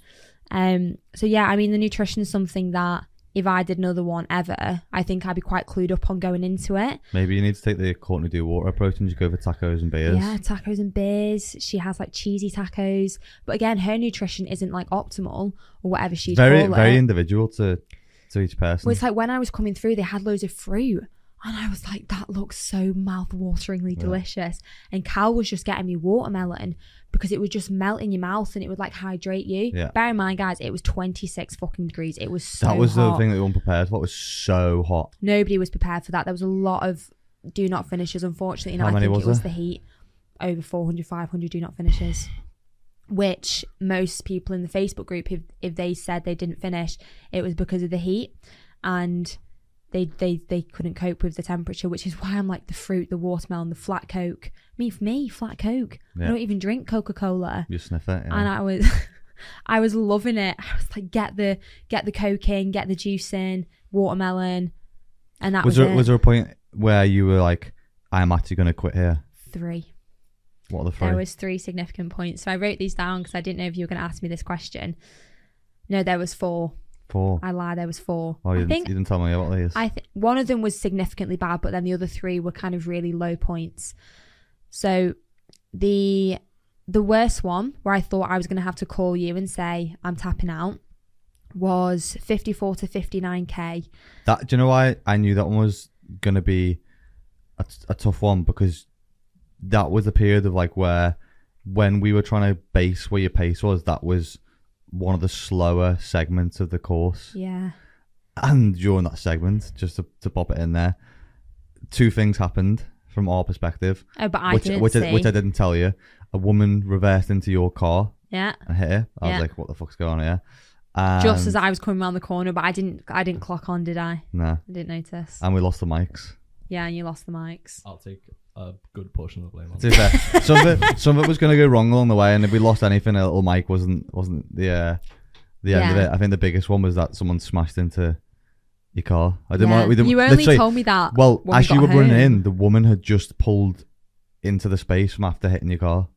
So yeah, I mean, the nutrition is something that if I did another one ever, I think I'd be quite clued up on going into it. Maybe you need to take the Courtney Do Water approach and just go for tacos and beers. Yeah, tacos and beers. She has like cheesy tacos. But again, her nutrition isn't like optimal or whatever she'd call it. Very individual to each person. Well, it's like when I was coming through, they had loads of fruit. And I was like, that looks so mouth-wateringly delicious. And Cal was just getting me watermelon because it would just melt in your mouth and it would like hydrate you. Yeah. Bear in mind, guys, it was 26 fucking degrees. It was so That was hot. the thing that we weren't prepared for. It was so hot. Nobody was prepared for that. There was a lot of do not finishes, unfortunately. How And I many think was it was there? the heat. Over 400, 500 do not finishes. Which most people in the Facebook group, if they said they didn't finish, it was because of the heat. And they couldn't cope with the temperature, which is why I'm like the fruit, the watermelon, the flat Coke. I mean, for me, flat Coke. Yeah. I don't even drink Coca-Cola. You sniff it. Yeah. And I was loving it. I was like, get the Coke in, get the juice in, watermelon. And that was it. Was there a point where you were like, I'm actually going to quit here? 3. What are the 3? There was 3 significant points. So I wrote these down because I didn't know if you were going to ask me this question. No, there was 4. 4. I lied, there was 4. Oh, you I think didn't tell me about these. one of them was significantly bad, but then the other 3 were kind of really low points. So the worst one, where I thought I was going to have to call you and say I'm tapping out, was 54 to 59k. Do you know why I knew that one was going to be a tough one? Because that was the period of like when we were trying to base where your pace was, that was one of the slower segments of the course. Yeah. And during that segment, just to pop it in there, 2 things happened from our perspective. Oh, but I which didn't see. I didn't tell you. A woman reversed into your car Yeah. and hit her. I Yeah. was like, what the fuck's going on here? Just as I was coming around the corner, but I didn't clock on, did I? No. I didn't notice. And we lost the mics. Yeah, and you lost the mics. I'll take a good portion of the blame on To be fair, some of it was going to go wrong along the way, and if we lost anything, a little mic wasn't the end of it. I think the biggest one was that someone smashed into your car. I didn't want. We didn't. You only told me that. Well, when as we you got were running home. in, the woman had just pulled into the space from after hitting your car.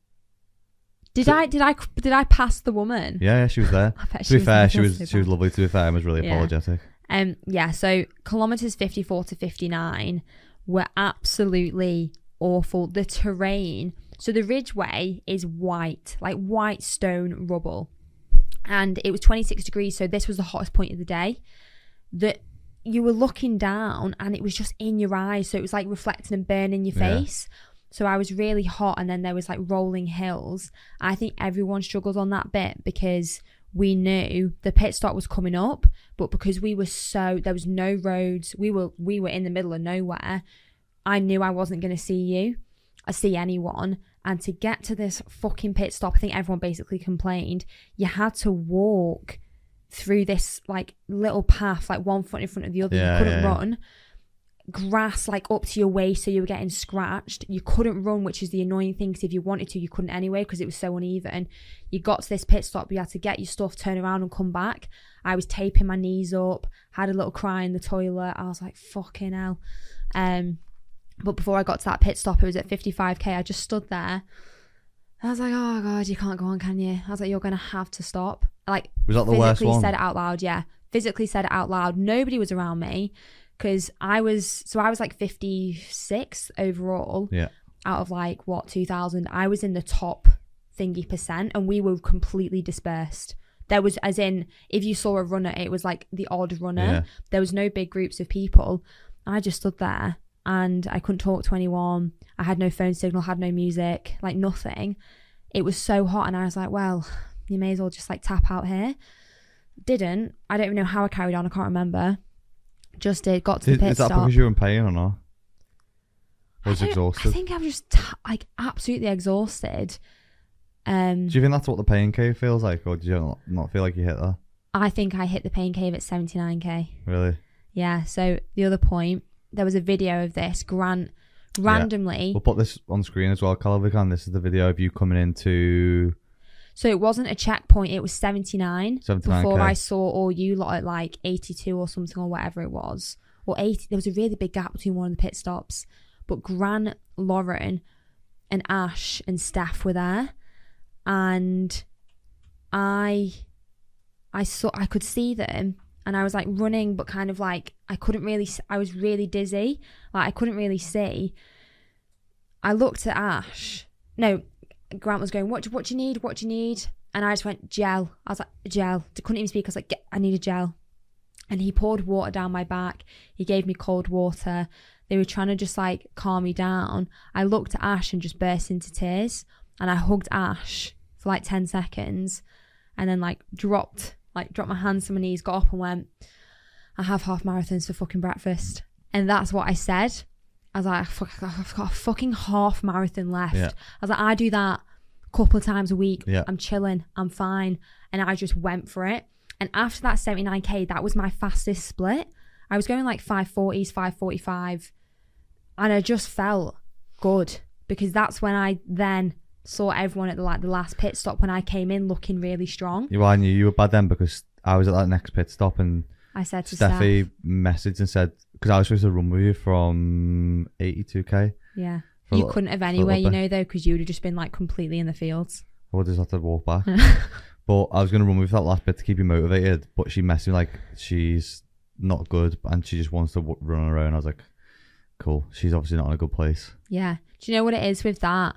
Did I pass the woman? Yeah, she was there. I bet To be fair, she so was bad. lovely. To be fair, and was really Yeah. apologetic. Yeah, so kilometers 54 to 59 were absolutely awful. The terrain, so the Ridgeway is white, like white stone rubble, and it was 26 degrees, so this was the hottest point of the day. That you were looking down and it was just in your eyes, so it was like reflecting and burning your Yeah. face. So I was really hot, and then there was like rolling hills. I think everyone struggled on that bit because we knew the pit stop was coming up, but because there was no roads, we were in the middle of nowhere. I knew I wasn't going to see anyone. And to get to this fucking pit stop, I think everyone basically complained, you had to walk through this like little path, like one foot in front of the other. You couldn't run. Grass like up to your waist, so you were getting scratched. You couldn't run, which is the annoying thing, because if you wanted to, you couldn't anyway, because it was so uneven. You got to this pit stop, you had to get your stuff, turn around and come back. I was taping my knees up, had a little cry in the toilet. I was like, fucking hell. But before I got to that pit stop, it was at 55k. I just stood there. I was like, oh God, you can't go on, can you? I was like, you're going to have to stop. Like, was that the worst one? Physically said it out loud, yeah. Physically said it out loud. Nobody was around me, because I was like 56 overall. Yeah. Out of like, 2,000. I was in the top thingy percent, and we were completely dispersed. There was, as in, if you saw a runner, it was like the odd runner. Yeah. There was no big groups of people. I just stood there. And I couldn't talk to anyone. I had no phone signal, had no music, like nothing. It was so hot, and I was like, well, you may as well just like tap out here. Didn't. I don't even know how I carried on. I can't remember. Just did. Got to the pit stop. Is that stop. because you were in pain or not? I was exhausted. I think I was just like absolutely exhausted. Do you think that's what the pain cave feels like, or do you not feel like you hit that? I think I hit the pain cave at 79k. Really? Yeah. So the other point, there was a video of this. Grant randomly. Yeah. We'll put this on screen as well, Calavican. This is the video of you coming into. So it wasn't a checkpoint. It was 79. 79K. Before I saw all you lot at like 82 or something, or whatever it was, or 80. There was a really big gap between one of the pit stops. But Grant, Lauren, and Ash and Steph were there, and I could see them. And I was like running, but kind of like I was really dizzy. Like I couldn't really see. I looked at Ash. No, Grant was going, what do you need? What do you need? And I just went, gel. I was like, gel. I couldn't even speak. I was like, I need a gel. And he poured water down my back. He gave me cold water. They were trying to just like calm me down. I looked at Ash and just burst into tears. And I hugged Ash for like 10 seconds. And then like dropped my hands to my knees, got up and went, I have half marathons for fucking breakfast. And that's what I said. I was like, I've got a fucking half marathon left. Yeah. I was like, I do that a couple of times a week. Yeah. I'm chilling. I'm fine. And I just went for it. And after that 79k, that was my fastest split. I was going like 540s, 545. And I just felt good, because that's when I then saw everyone at the last pit stop, when I came in looking really strong. I knew you were bad then, because I was at that next pit stop and I said to Steffi Steph, messaged and said, because I was supposed to run with you from 82k. Yeah. You couldn't have anyway, though, because you would have just been like completely in the fields. I would just have to walk back. But I was going to run with that last bit to keep you motivated, but she messaged me like she's not good and she just wants to run on her own. I was like, cool. She's obviously not in a good place. Yeah. Do you know what it is with that?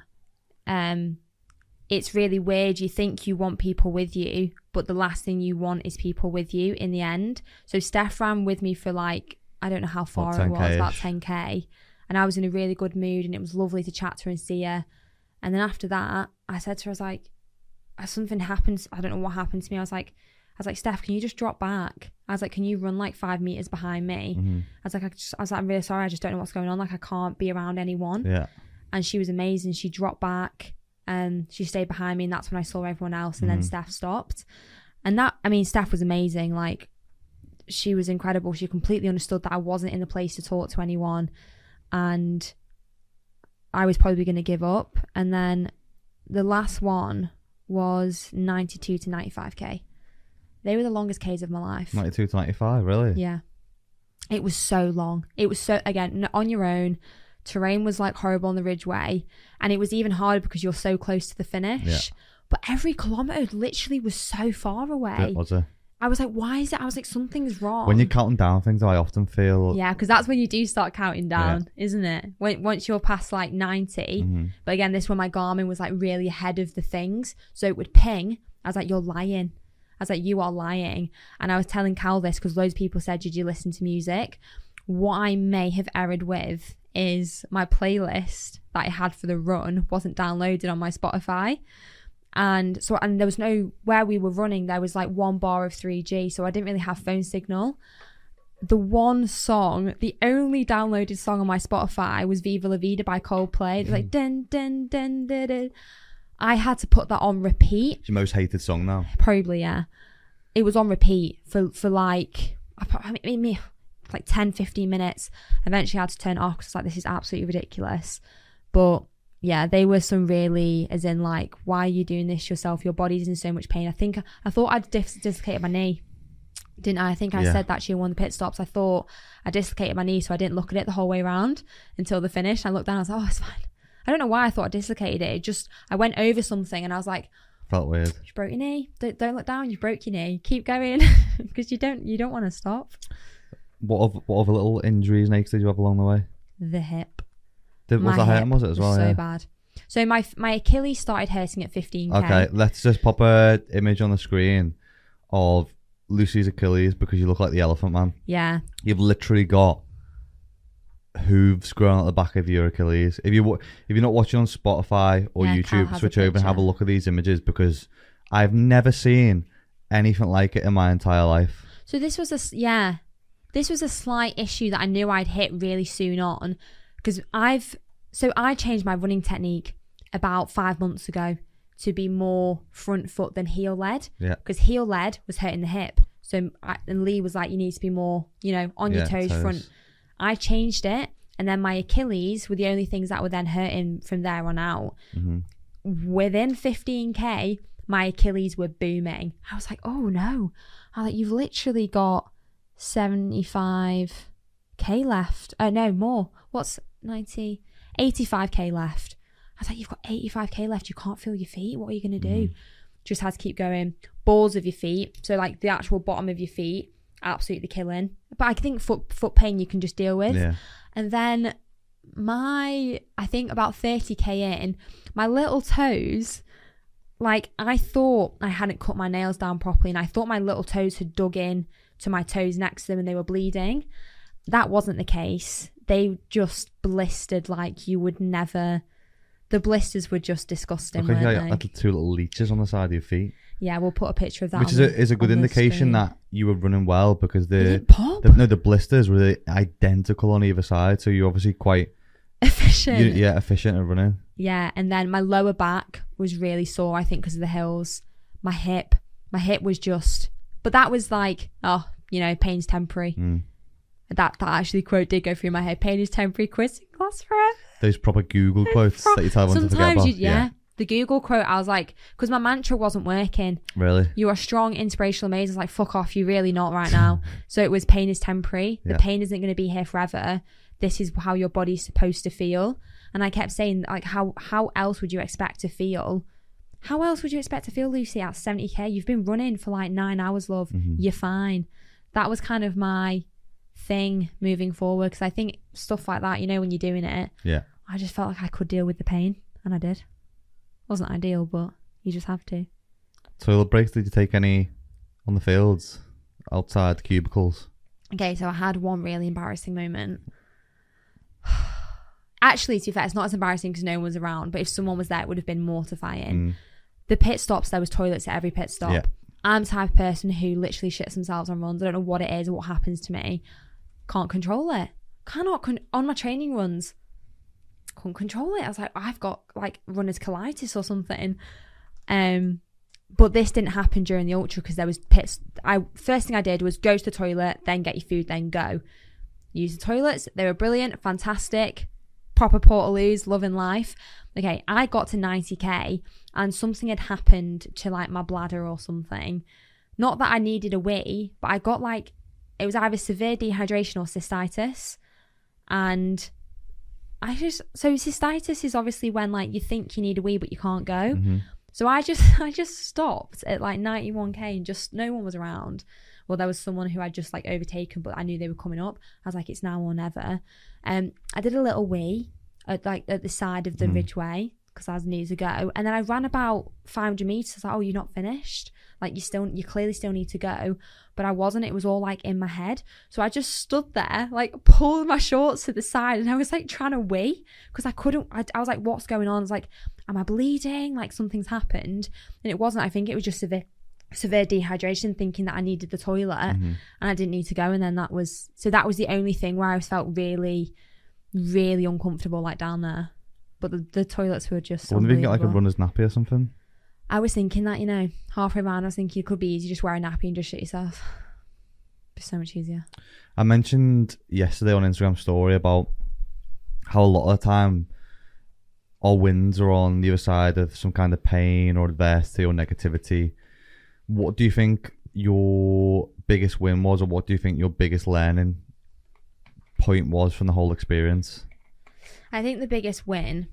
It's really weird. You think you want people with you, but the last thing you want is people with you in the end. So Steph ran with me for like, I don't know how far it was, about 10k. And I was in a really good mood and it was lovely to chat to her and see her. And then after that, I said to her, I was like, something happened. I don't know what happened to me. I was like, Steph, can you just drop back? I was like, can you run like 5 meters behind me? Mm-hmm. I was like, I'm really sorry. I just don't know what's going on. Like, I can't be around anyone. Yeah. And she was amazing. She dropped back and she stayed behind me. And that's when I saw everyone else. And then Steph stopped. And Steph was amazing. Like, she was incredible. She completely understood that I wasn't in the place to talk to anyone. And I was probably going to give up. And then the last one was 92 to 95k. They were the longest Ks of my life. 92 to 95, really? Yeah. It was so long. It was so, again, on your own. Terrain was like horrible on the Ridgeway. And it was even harder because you're so close to the finish. Yeah. But every kilometre literally was so far away. Was it? I was like, why is it? I was like, something's wrong. When you're counting down things, I often feel... Yeah, because that's when you do start counting down, isn't it? Once you're past like 90. But again, this one, my Garmin was like really ahead of the things. So it would ping. I was like, you're lying. I was like, you are lying. And I was telling Cal this because loads of people said, did you listen to music? What I may have erred with is my playlist that I had for the run wasn't downloaded on my Spotify. And there was where we were running, there was like 1 bar of 3G, so I didn't really have phone signal. The only downloaded song on my Spotify was Viva La Vida by Coldplay. It was like dun dun dun dun dun. I had to put that on repeat. It's your most hated song now. Probably, yeah. It was on repeat for like 10, 15 minutes. Eventually I had to turn it off because like, this is absolutely ridiculous. But yeah, they were some really, as in like, why are you doing this yourself? Your body's in so much pain. I thought I'd dislocated my knee. Didn't I? I think I said that to you in one of the pit stops. I thought I dislocated my knee, so I didn't look at it the whole way around until the finish. I looked down, I was like, oh, it's fine. I don't know why I thought I dislocated it. I went over something and I was like, felt weird. You broke your knee. Don't look down. You broke your knee. Keep going because you don't want to stop. What other little injuries and aches did you have along the way? The hip. Was that hurting? Was it as well? So bad. So my Achilles started hurting at 15k. Okay, let's just pop a image on the screen of Lucy's Achilles because you look like the Elephant Man. Yeah. You've literally got hooves growing out the back of your Achilles. If you're not watching on Spotify or YouTube, switch over and have a look at these images because I've never seen anything like it in my entire life. So this was a slight issue that I knew I'd hit really soon on because I changed my running technique about 5 months ago to be more front foot than heel led. Yeah. Because heel led was hurting the hip. So and Lee was like, you need to be more, on your toes front. I changed it, and then my Achilles were the only things that were then hurting from there on out. Mm-hmm. Within 15k, my Achilles were booming. I was like, oh no. I was like, you've literally got 75k left. No, more. What's 90? 85k left. I was like, you've got 85k left. You can't feel your feet. What are you going to do? Just had to keep going. Balls of your feet. So like the actual bottom of your feet, absolutely killing. But I think foot pain you can just deal with. Yeah. And then I think about 30k in, my little toes, like I thought I hadn't cut my nails down properly and I thought my little toes had dug in to my toes next to them and they were bleeding. That wasn't the case. They just blistered like you would never. The blisters were just disgusting. Okay, weren't yeah, they? like 2 little leeches on the side of your feet. Yeah, we'll put a picture of that. Which is a good indication that you were running well because the blisters were identical on either side. So you're obviously quite efficient. Efficient at running. Yeah, and then my lower back was really sore, I think, because of the hills. My hip was just, but that was like, pain's temporary. That actually quote did go through my head. Pain is temporary, quitting class forever. Those proper Google quotes that you tell everyone to forget about. Yeah. The Google quote, I was like, because my mantra wasn't working. Really? You are strong, inspirational, amazing. I was like, fuck off, you're really not right now. So it was pain is temporary. The pain isn't going to be here forever. This is how your body's supposed to feel. And I kept saying, like, how else would you expect to feel? How else would you expect to feel, Lucy, at 70k? You've been running for like 9 hours, love. Mm-hmm. You're fine. That was kind of my thing moving forward because I think stuff like that, when you're doing it, I just felt like I could deal with the pain, and I did. Wasn't ideal, but you just have to. Toilet breaks, did you take any on the fields outside the cubicles? Okay, so I had one really embarrassing moment. Actually, to be fair, it's not as embarrassing because no one was around, but if someone was there, it would have been mortifying. The pit stops, there was toilets at every pit stop. Yeah. I'm the type of person who literally shits themselves on runs. I don't know what it is or what happens to me. Can't control it. On my training runs, couldn't control it. I was like, I've got like runner's colitis or something. But this didn't happen during the ultra because there was pits. First thing I did was go to the toilet, then get your food, then go. Use the toilets. They were brilliant, fantastic, proper Portaloos, loving life. Okay, I got to 90k and something had happened to like my bladder or something. Not that I needed a wee, but I got like, it was either severe dehydration or cystitis. And so cystitis is obviously when like you think you need a wee but you can't go. Mm-hmm. So I just stopped at like 91k and just no one was around. Well, there was someone who I'd just like overtaken, but I knew they were coming up. I was like, it's now or never. I did a little wee at the side of the ridgeway because I was needed to go, and then I ran about 500 meters. I was like, oh, you're not finished? Like you clearly still need to go. But I wasn't. It was all like in my head. So I just stood there, like pulled my shorts to the side, and I was like trying to wee because I couldn't. I was like, what's going on? I was like, am I bleeding? Like something's happened. And it wasn't. I think it was just severe dehydration, thinking that I needed the toilet and I didn't need to go. And then that was the only thing where I felt really, really uncomfortable, like down there. But the toilets were just. Wouldn't we get like a runner's nappy or something? I was thinking that, halfway around, I was thinking it could be easy, just wear a nappy and just shit yourself. It'd be so much easier. I mentioned yesterday on Instagram story about how a lot of the time our wins are on the other side of some kind of pain or adversity or negativity. What do you think your biggest win was, or what do you think your biggest learning point was from the whole experience? I think the biggest win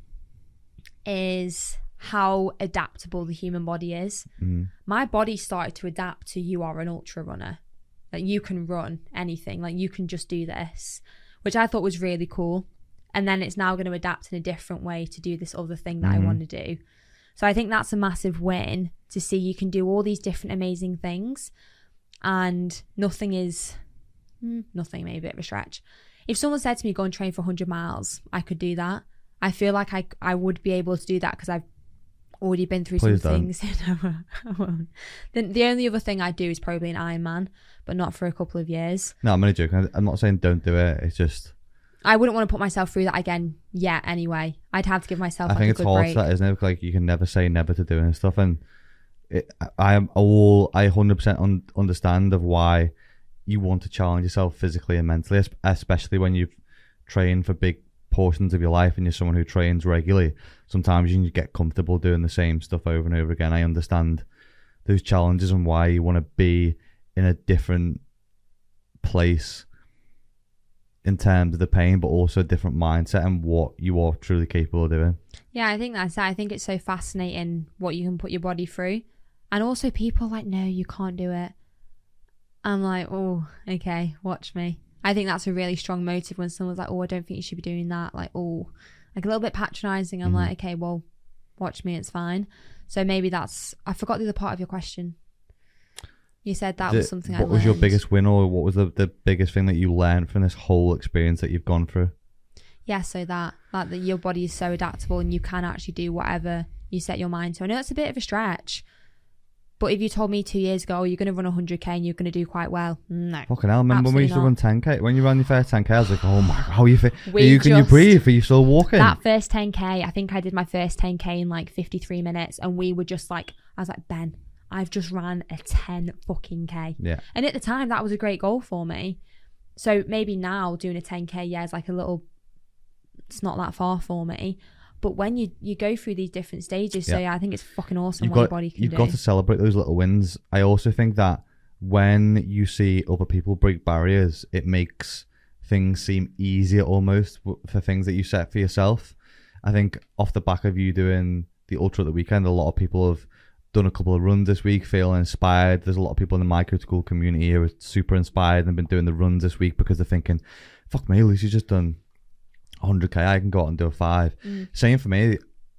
is how adaptable the human body is. My body started to adapt to, you are an ultra runner. Like, you can run anything. Like, you can just do this, which I thought was really cool. And then it's now going to adapt in a different way to do this other thing that I want to do. So I think that's a massive win, to see you can do all these different amazing things, and nothing is maybe a bit of a stretch. If someone said to me, go and train for 100 miles, I could do that. I feel like I would be able to do that because I've already been through some things. No, I won't. The only other thing I do is probably an Ironman, but not for a couple of years. No, I'm only joking. I'm not saying don't do it. It's just, I wouldn't want to put myself through that again yet anyway. I'd have to give myself I think it's hard break. that, isn't it? Like, you can never say never to doing stuff. And I 100% understand of why you want to challenge yourself physically and mentally, especially when you've trained for big portions of your life and you're someone who trains regularly. Sometimes you get comfortable doing the same stuff over and over again. I understand those challenges and why you want to be in a different place in terms of the pain, but also a different mindset and what you are truly capable of doing. Yeah, I think that's it. I think it's so fascinating what you can put your body through. And also people are like, no, you can't do it. I'm like, oh, okay, watch me. I think that's a really strong motive when someone's like, oh, I don't think you should be doing that. Like, oh, like a little bit patronizing. I'm like, okay, well, watch me, it's fine. So maybe that's, I forgot the other part of your question. You said that was something I learned. What was your biggest win, or what was the biggest thing that you learned from this whole experience that you've gone through? Yeah, so that your body is so adaptable and you can actually do whatever you set your mind to. I know it's a bit of a stretch, but if you told me 2 years ago, you're going to run 100k and you're going to do quite well, no. Fucking hell, remember when we used to run 10k? When you ran your first 10k, I was like, oh my God, how are you fit? Can you breathe? Are you still walking? That first 10k, I think I did my first 10k in like 53 minutes, and we were just like, I was like, Ben, I've just ran a 10 fucking k. Yeah. And at the time, that was a great goal for me. So maybe now doing a 10k, yeah, is like a little, it's not that far for me. But when you go through these different stages, so yeah, I think it's fucking awesome what your body can do. You've got to celebrate those little wins. I also think that when you see other people break barriers, it makes things seem easier almost for things that you set for yourself. I think off the back of you doing the Ultra at the weekend, a lot of people have done a couple of runs this week, feeling inspired. There's a lot of people in the Micro School community who are super inspired and have been doing the runs this week because they're thinking, fuck me, Lucy's just done 100k, I can go out and do a 5. Same for me.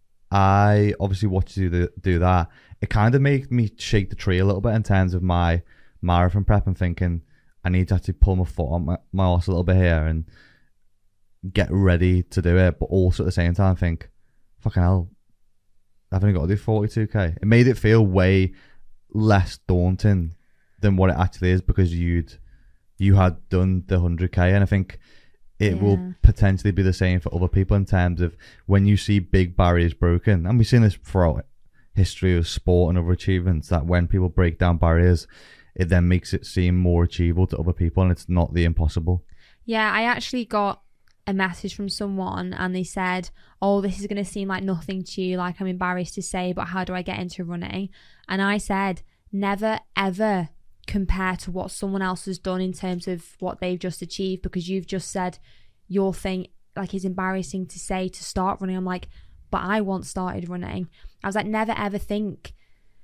I obviously watched you do that. It kind of made me shake the tree a little bit in terms of my marathon prep and thinking I need to actually pull my foot on my arse a little bit here and get ready to do it, but also at the same time think, fucking hell, I've only got to do 42k. It made it feel way less daunting than what it actually is because you had done the 100k, and I think it will potentially be the same for other people in terms of when you see big barriers broken. And we've seen this throughout history of sport and other achievements, that when people break down barriers, it then makes it seem more achievable to other people, and it's not the impossible. Yeah, I actually got a message from someone and they said, oh, this is going to seem like nothing to you, like I'm embarrassed to say, but how do I get into running? And I said, never ever compare to what someone else has done in terms of what they've just achieved, because you've just said your thing like is embarrassing to say to start running. I'm like, but I once started running. I was like, never ever think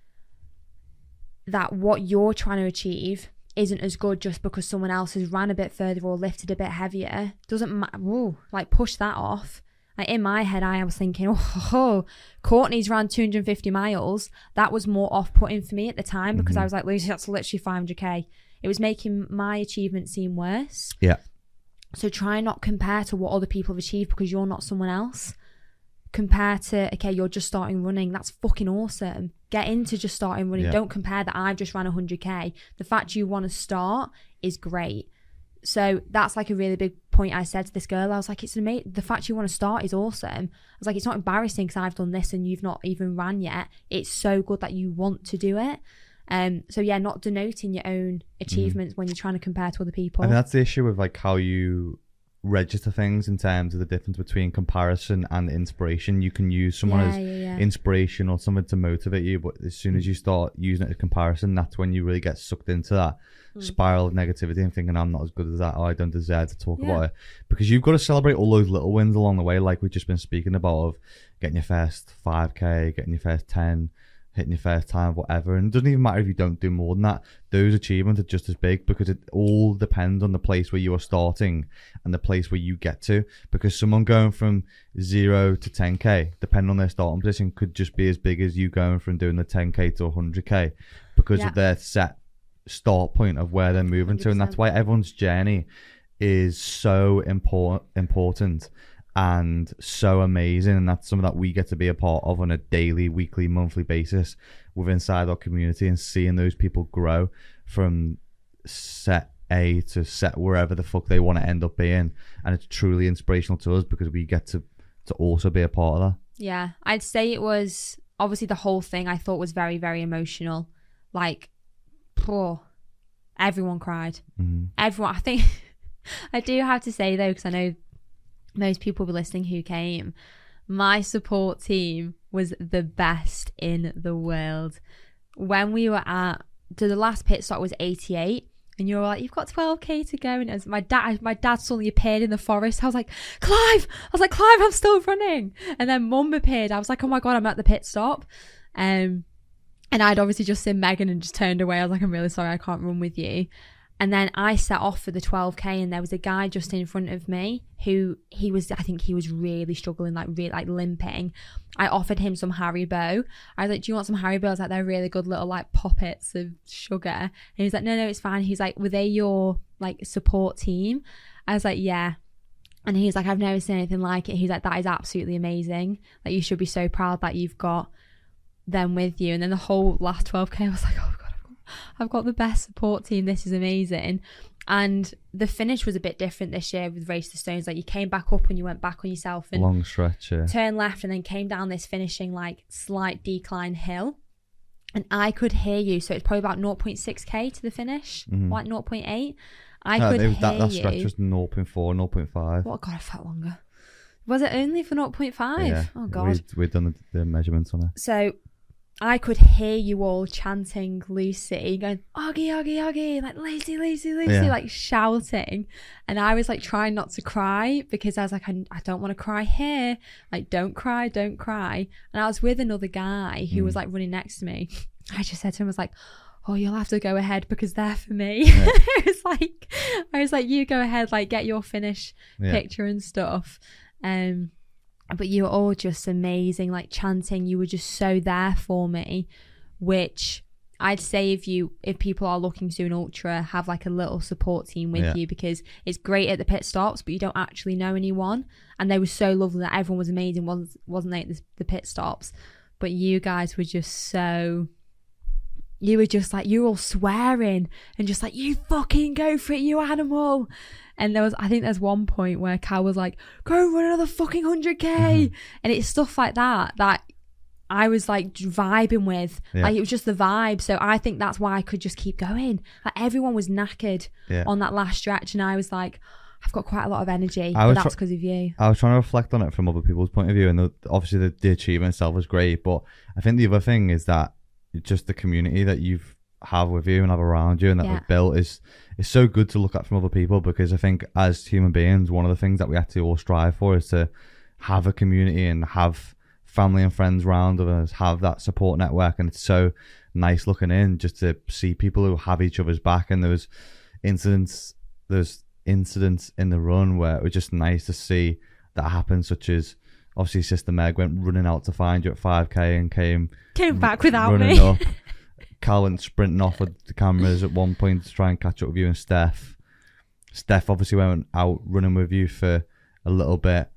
that what you're trying to achieve isn't as good just because someone else has ran a bit further or lifted a bit heavier. Doesn't matter. Like, push that off. Like in my head, I was thinking, Courtney's ran 250 miles. That was more off-putting for me at the time because I was like, Lucy, that's literally 500k. It was making my achievement seem worse. Yeah. So try not compare to what other people have achieved because you're not someone else. Compare to, okay, you're just starting running. That's fucking awesome. Get into just starting running. Yeah. Don't compare that I've just ran 100k. The fact you want to start is great. So that's like a really big point I said to this girl. I was like, it's amazing. The fact you want to start is awesome. I was like, it's not embarrassing because I've done this and you've not even ran yet. It's so good that you want to do it. So yeah, not denoting your own achievements when you're trying to compare to other people. And that's the issue with like how you register things in terms of the difference between comparison and inspiration. You can use someone as inspiration or something to motivate you, but as soon as you start using it as comparison, that's when you really get sucked into that spiral of negativity and thinking, I'm not as good as that, or I don't deserve to talk about it. Because you've got to celebrate all those little wins along the way, like we've just been speaking about, of getting your first 5k, getting your first 10, hitting your first time, whatever. And it doesn't even matter if you don't do more than that. Those achievements are just as big because it all depends on the place where you are starting and the place where you get to. Because someone going from 0 to 10k, depending on their starting position, could just be as big as you going from doing the 10k to 100k because of their set start point of where they're moving 100%. To. And that's why everyone's journey is so important and so amazing, and that's something that we get to be a part of on a daily, weekly, monthly basis within inside our community, and seeing those people grow from set A to set wherever the fuck they want to end up being. And it's truly inspirational to us because we get to also be a part of that. Yeah, I'd say it was, obviously the whole thing I thought was very, very emotional. Like, everyone cried. Everyone. I think I do have to say though, because I know most people will be listening who came, my support team was the best in the world. When we were at the last pit stop was 88, and you were like, you've got 12k to go, and it was my dad suddenly appeared in the forest. I was like, Clive, I'm still running. And then Mum appeared. I was like, oh my god, I'm at the pit stop. And I'd obviously just seen Megan and just turned away. I was like, I'm really sorry, I can't run with you. And then I set off for the 12k, and there was a guy just in front of me who I think he was really struggling, like limping. I offered him some Haribo. I was like, do you want some Haribo? I was like, they're really good little like poppets of sugar. And he was like, no, it's fine. He's like, were they your like support team? I was like, yeah. And he's like, I've never seen anything like it. He's like, that is absolutely amazing. Like, you should be so proud that you've got them with you. And then the whole last 12k, I was like, oh god, I've got the best support team. This is amazing. And the finish was a bit different this year with Race to Stones. Like, you came back up and you went back on yourself and long stretch, turned left and then came down this finishing like slight decline hill. And I could hear you. So it's probably about 0.6k to the finish, like 0.8. I could hear that stretch was 0.4, 0.5. Oh god, it felt longer. Was it only for 0.5? Yeah, oh god, we'd done the measurements on it. So I could hear you all chanting Lucy, going, Oggy, Oggy, Oggy, like Lucy, Lucy, Lucy, like shouting. And I was like trying not to cry because I was like, I don't want to cry here. Like, don't cry, don't cry. And I was with another guy who was like running next to me. I just said to him, I was like, oh, you'll have to go ahead because they're for me. Yeah. I was like, you go ahead, like get your finish picture and stuff. But you were all just amazing, like chanting. You were just so there for me, which I'd say if people are looking to do an ultra, have like a little support team with you, because it's great at the pit stops, but you don't actually know anyone. And they were so lovely that everyone was amazing, wasn't they, at the pit stops? But you guys were just so... You were just like, you were all swearing and just like, you fucking go for it, you animal. And I think there's one point where Cal was like, go run another fucking 100k. And it's stuff like that I was like vibing with. Like, it was just the vibe. So I think that's why I could just keep going. Like, everyone was knackered on that last stretch. And I was like, I've got quite a lot of energy, but that's because of you. I was trying to reflect on it from other people's point of view. And obviously the achievement itself was great. But I think the other thing is that just the community that you've have with you and have around you and that we've built is so good to look at from other people, because I think as human beings, one of the things that we have to all strive for is to have a community and have family and friends around us, have that support network. And it's so nice looking in just to see people who have each other's back. And there's incidents in the run where it was just nice to see that happen, such as Obviously, Sister Meg went running out to find you at 5k and came back without running me. up. Cal went sprinting off with the cameras at one point to try and catch up with you and Steph. Steph obviously went out running with you for a little bit.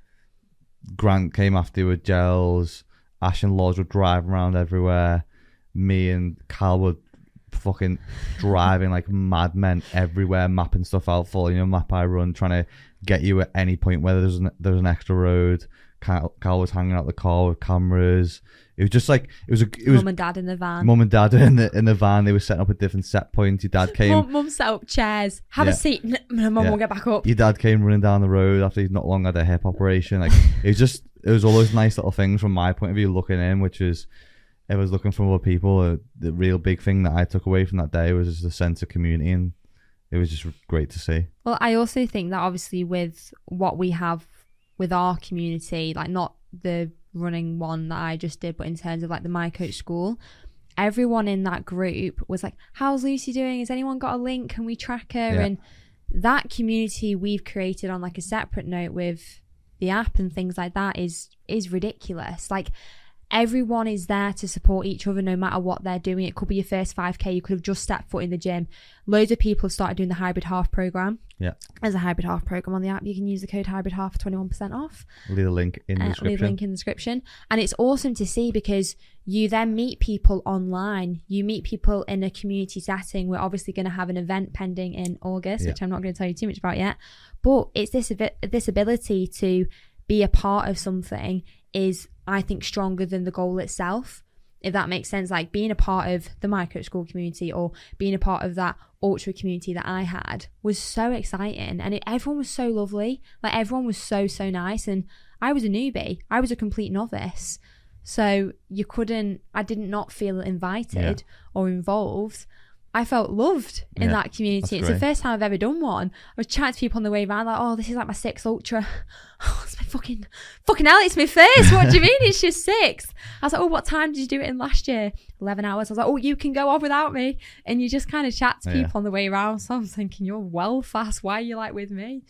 Grant came after you with gels. Ash and Loz were driving around everywhere. Me and Cal were fucking driving like madmen everywhere, mapping stuff out, following your map I run, trying to get you at any point where there's an extra road. Cal was hanging out the car with cameras. It was just like it was Mum and Dad in the van. Mum and Dad in the van. They were setting up at different set points. Your dad came. Mum set up chairs. Have a seat. Mum won't get back up. Your dad came running down the road after he's not long had a hip operation. Like it was all those nice little things from my point of view looking in, which is I was looking from other people. The real big thing that I took away from that day was just the sense of community, and it was just great to see. Well, I also think that obviously with what we have with our community, like not the running one that I just did, but in terms of like the My Coach School, everyone in that group was like, how's Lucy doing? Has anyone got a link? Can we track her? Yeah. And that community we've created on like a separate note with the app and things like that is ridiculous. Like everyone is there to support each other no matter what they're doing. It could be your first 5k, you could have just stepped foot in the gym. Loads of people have started doing the hybrid half program. Yeah, there's a hybrid half program on the app. You can use the code hybrid half for 21% off. Leave a link in the description. Leave a link in the description. And it's awesome to see because you then meet people online. You meet people in a community setting. We're obviously going to have an event pending in August, which I'm not going to tell you too much about yet. But it's this ability to be a part of something is, I think, stronger than the goal itself, if that makes sense. Like being a part of the My Coach School community or being a part of that ultra community that I had was so exciting, and everyone was so lovely. Like everyone was so nice, and I was a newbie. I was a complete novice, so I did not feel invited or involved. I felt loved in that community. It's the first time I've ever done one. I was chatting to people on the way around like, oh, this is like my 6th ultra. Oh, it's my fucking hell, it's my first. What do you mean it's your 6th? I was like, oh, what time did you do it in last year? 11 hours. I was like, oh, you can go off without me. And you just kind of chat to people on the way around. So I'm thinking, you're well fast. Why are you like with me?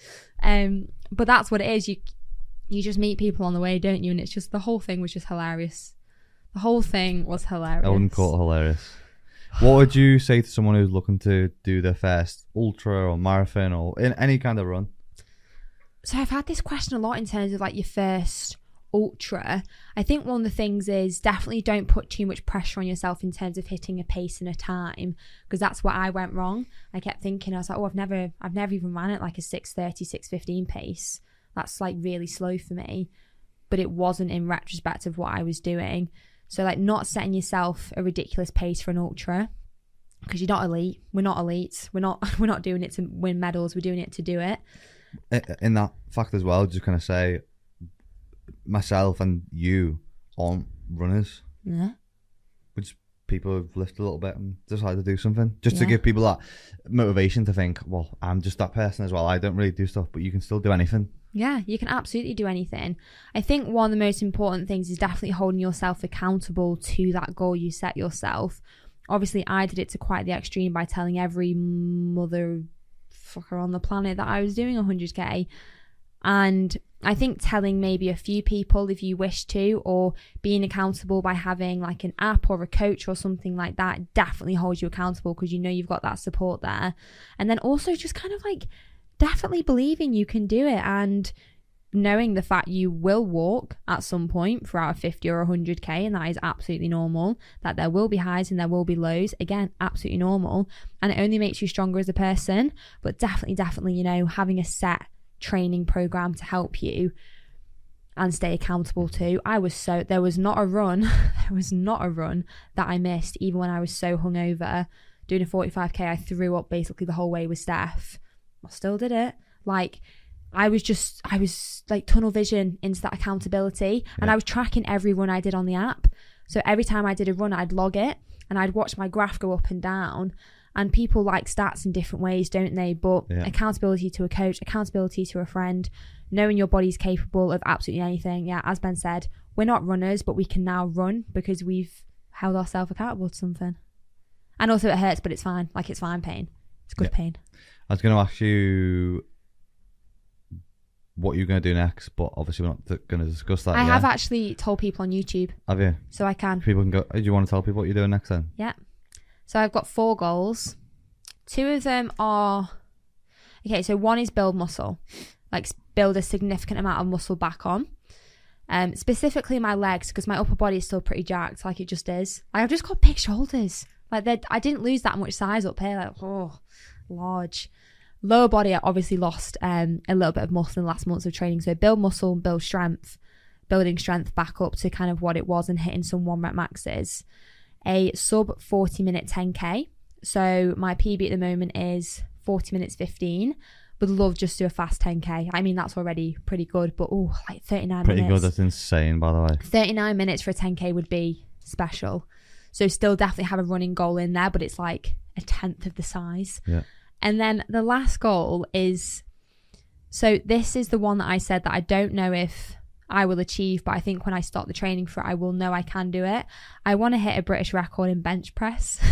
But that's what it is. You just meet people on the way, don't you? And it's just, the whole thing was just hilarious. The whole thing was hilarious. I wouldn't call it hilarious. What would you say to someone who's looking to do their first ultra or marathon or in any kind of run? So I've had this question a lot in terms of like your first ultra. I think one of the things is definitely don't put too much pressure on yourself in terms of hitting a pace and a time, because that's where I went wrong. I kept thinking, I was like, oh, I've never even ran at like a 6:30, 6:15 pace. That's like really slow for me. But it wasn't in retrospect of what I was doing. So like not setting yourself a ridiculous pace for an ultra, because you're not elite. We're not elites. We're not doing it to win medals. We're doing it to do it. In that fact as well, just kind of say, myself and you aren't runners. Yeah. Which people have lifted a little bit and decided to do something. Just to give people that motivation to think, well, I'm just that person as well. I don't really do stuff, but you can still do anything. Yeah, you can absolutely do anything. I think one of the most important things is definitely holding yourself accountable to that goal you set yourself. Obviously, I did it to quite the extreme by telling every motherfucker on the planet that I was doing 100k. And I think telling maybe a few people if you wish to, or being accountable by having like an app or a coach or something like that, definitely holds you accountable because you know you've got that support there. And then also just kind of like definitely believing you can do it, and knowing the fact you will walk at some point throughout a 50 or 100k, and that is absolutely normal, that there will be highs and there will be lows, again, absolutely normal, and it only makes you stronger as a person. But definitely, you know, having a set training program to help you and stay accountable to. There was not a run that I missed, even when I was so hungover. Doing a 45k, I threw up basically the whole way with Steph. I still did it. Like, I was like tunnel vision into that accountability, and I was tracking every run I did on the app. So every time I did a run, I'd log it and I'd watch my graph go up and down. And people like stats in different ways, don't they? But accountability to a coach, accountability to a friend, knowing your body's capable of absolutely anything. Yeah, as Ben said, we're not runners, but we can now run because we've held ourselves accountable to something. And also it hurts, but it's fine. Like, it's fine pain. It's good pain. I was going to ask you, what you're going to do next, but obviously we're not going to discuss that I yet. have actually told people on YouTube, Have you? so I can. People can go. Do you want to tell people what you're doing next then? Yeah. So I've got 4 goals. 2 of them are... Okay, so one is build muscle. Like, build a significant amount of muscle back on. Specifically my legs, because my upper body is still pretty jacked, like it just is. Like, I've just got big shoulders. Like, I didn't lose that much size up here. Like, oh, large. Lower body, I obviously lost a little bit of muscle in the last months of training. So build muscle, build strength. Building strength back up to kind of what it was and hitting some 1 rep maxes. A sub 40-minute 10K. So my PB at the moment is 40 minutes 15. Would love just to do a fast 10K. I mean, that's already pretty good, but like 39 Pretty minutes. good. That's insane, by the way. 39 minutes for a 10K would be special. So still definitely have a running goal in there, but it's like a 10th of the size. Yeah. And then the last goal is, so this is the one that I said that I don't know if I will achieve, but I think when I start the training for it, I will know I can do it. I want to hit a British record in bench press.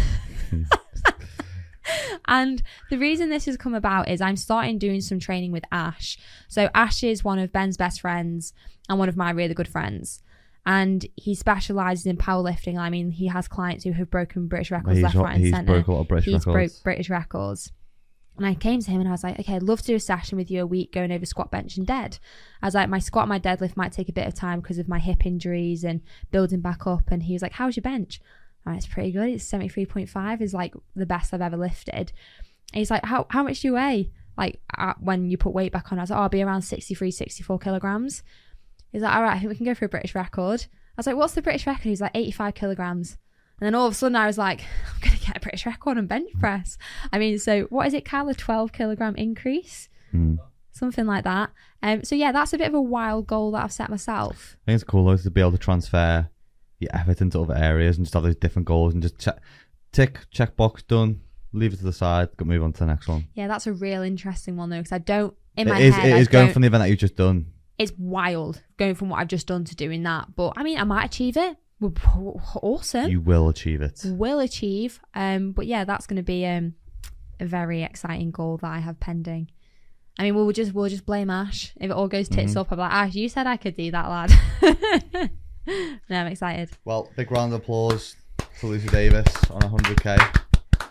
And the reason this has come about is I'm starting doing some training with Ash. So Ash is one of Ben's best friends and one of my really good friends. And he specialises in powerlifting. I mean, he has clients who have broken British records left, right and centre. He's broke a lot of British records. Broke British records. And I came to him and I was like, okay, I'd love to do a session with you a week going over squat, bench and dead. I was like, my squat and my deadlift might take a bit of time because of my hip injuries and building back up. And he was like, how's your bench? All right, it's pretty good. It's 73.5 is like the best I've ever lifted. And he's like, how much do you weigh? Like when you put weight back on, I was like, I'll be around 63, 64 kilograms. He's like, all right, I think we can go for a British record. I was like, what's the British record? He's like 85 kilograms. And then all of a sudden I was like, I'm going to get a British record on bench press. I mean, so what is it, Kyle? A 12 kilogram increase? Something like that. So yeah, that's a bit of a wild goal that I've set myself. I think it's cool though to be able to transfer your effort into other areas and just have those different goals and just check box done, leave it to the side, go move on to the next one. Yeah, that's a real interesting one though, because I don't, in It my is, head, it is going from the event that you've just done. It's wild going from what I've just done to doing that. But I mean, I might achieve it. Awesome. You will achieve it. Will achieve. But yeah, that's going to be a very exciting goal that I have pending. I mean, we'll just blame Ash if it all goes tits up. I'm like, Ash, you said I could do that, lad. No, I'm excited. Well, big round of applause to Lucy Davis on 100k.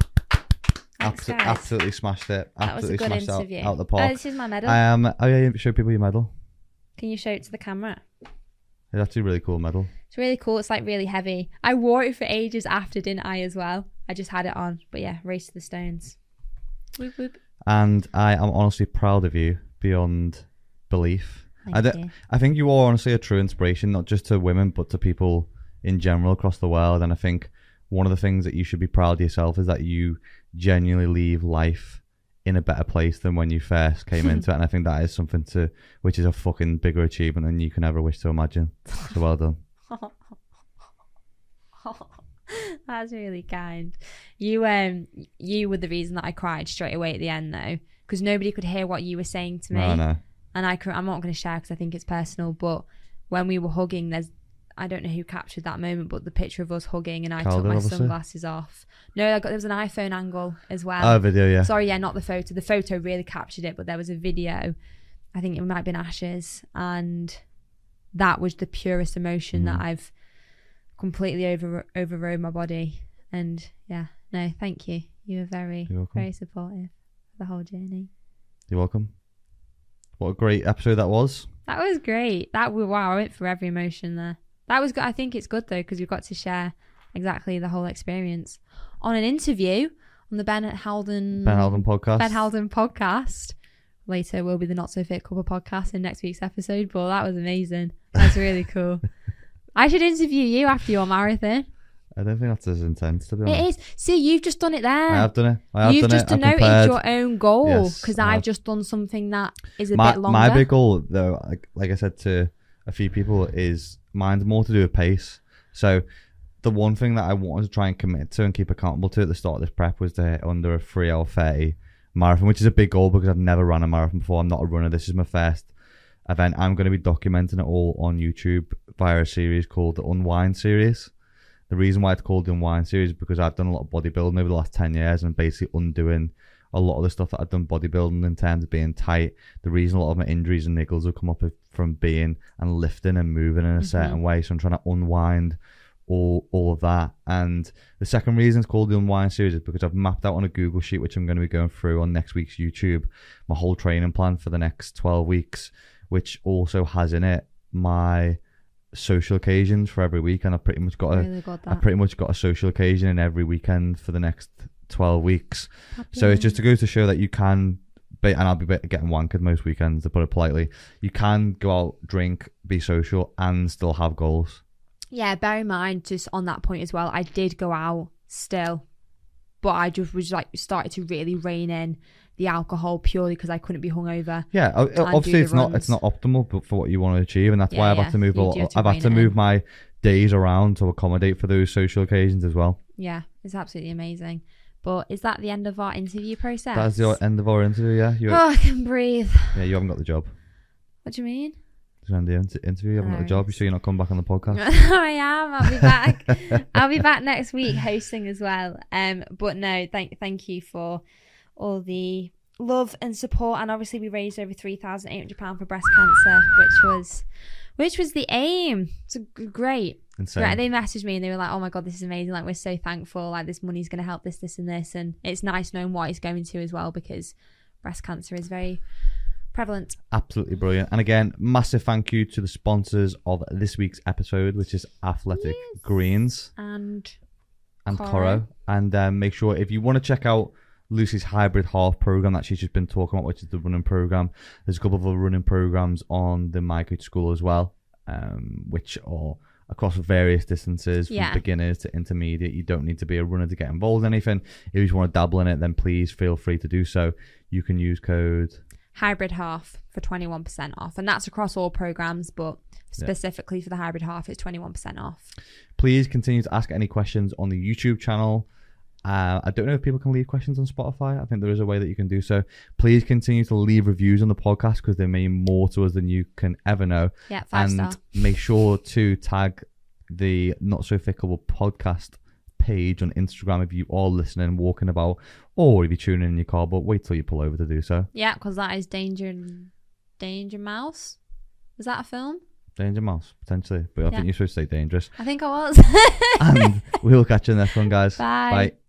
Absolutely smashed it. That was a good interview. Out the park. This is my medal. Oh yeah, show people your medal. Can you show it to the camera? It's actually a really cool medal. It's really cool. It's like really heavy. I wore it for ages after, didn't I, as well? I just had it on. But yeah, Race to the Stones. Whoop, whoop. And I am honestly proud of you beyond belief. Thank you. I think you are honestly a true inspiration, not just to women, but to people in general across the world. And I think one of the things that you should be proud of yourself is that you genuinely leave life in a better place than when you first came into it. And I think that is something which is a fucking bigger achievement than you can ever wish to imagine. So well done. That's really kind. You were the reason that I cried straight away at the end though, because nobody could hear what you were saying to me. No. And I'm not going to share because I think it's personal, but when we were hugging, I don't know who captured that moment, but the picture of us hugging and I took my sunglasses off. No, there was an iPhone angle as well. Oh, video, yeah. Sorry, yeah, not the photo. The photo really captured it, but there was a video. I think it might have been Ash's, and that was the purest emotion that I've completely overrode my body. And yeah, no, thank you. You were very supportive of the whole journey. You're welcome. What a great episode that was. That was great. Wow, I went for every emotion there. That was good. I think it's good though, because we've got to share exactly the whole experience on an interview on the Ben Halden podcast. Later will be the Not So Fit Couple podcast in next week's episode, but that was amazing. That's really cool. I should interview you after your marathon. I don't think that's as intense, to be honest. It is. See, you've just done it there. I have done it. You've just denoted your own goal, because I've just done something that is a bit longer. My big goal, though, like I said to a few people, is mine's more to do with pace. So the one thing that I wanted to try and commit to and keep accountable to at the start of this prep was to hit under a 3:30 marathon, which is a big goal because I've never run a marathon before. I'm not a runner. This is my first event. I'm going to be documenting it all on YouTube via a series called the Unwind series. The reason why it's called the Unwind series is because I've done a lot of bodybuilding over the last 10 years and basically undoing a lot of the stuff that I've done bodybuilding in terms of being tight. The reason a lot of my injuries and niggles have come up is from being and lifting and moving in a certain way. So I'm trying to unwind all of that. And the second reason it's called the Unwind series is because I've mapped out on a Google sheet, which I'm going to be going through on next week's YouTube, my whole training plan for the next 12 weeks, which also has in it my social occasions for every week. And I've pretty much got a social occasion in every weekend for the next 12 weeks. So it's just to go to show that you can be, and I'll be getting wankered most weekends, to put it politely, you can go out, drink, be social, and still have goals. Yeah, bear in mind, just on that point as well, I did go out still, but I just was like started to really rein in the alcohol purely because I couldn't be hungover. Yeah, obviously it's not optimal, but for what you want to achieve, and that's why I've had to move I've had to move my days around to accommodate for those social occasions as well. Yeah, it's absolutely amazing. But is that the end of our interview process? That's the end of our interview. Yeah. I can breathe. Yeah, you haven't got the job. What do you mean? The interview, you haven't got the job. You sure you're not coming back on the podcast? I am. I'll be back. I'll be back next week hosting as well. But no, thank you for all the love and support. And obviously, we raised over £3,800 for breast cancer, which was the aim. It's great. Insane. Right, they messaged me and they were like, "Oh my god, this is amazing! Like, we're so thankful. Like, this money's going to help this, and this." And it's nice knowing what it's going to as well, because breast cancer is very prevalent. Absolutely brilliant. And again, massive thank you to the sponsors of this week's episode, which is Athletic Greens and Coro. And make sure, if you want to check out Lucy's hybrid half program that she's just been talking about, which is the running program, there's a couple of other running programs on the My Coach School as well, which are across various distances, from beginners to intermediate. You don't need to be a runner to get involved in anything. If you just want to dabble in it, then please feel free to do so. You can use code hybrid half for 21% off, and that's across all programs, but specifically for the hybrid half, it's 21% off. Please continue to ask any questions on the YouTube channel. I don't know if people can leave questions on Spotify. I think there is a way that you can do so. Please continue to leave reviews on the podcast, because they mean more to us than you can ever know. Yeah, 5-star. And make sure to tag the Not So Fickable podcast page on Instagram if you are listening, walking about, or if you're tuning in your car, but wait till you pull over to do so. Yeah, because that is Danger Mouse. Was that a film? Danger Mouse, potentially. But I think you're supposed to say dangerous. I think I was. And we will catch you in the next one, guys. Bye. Bye.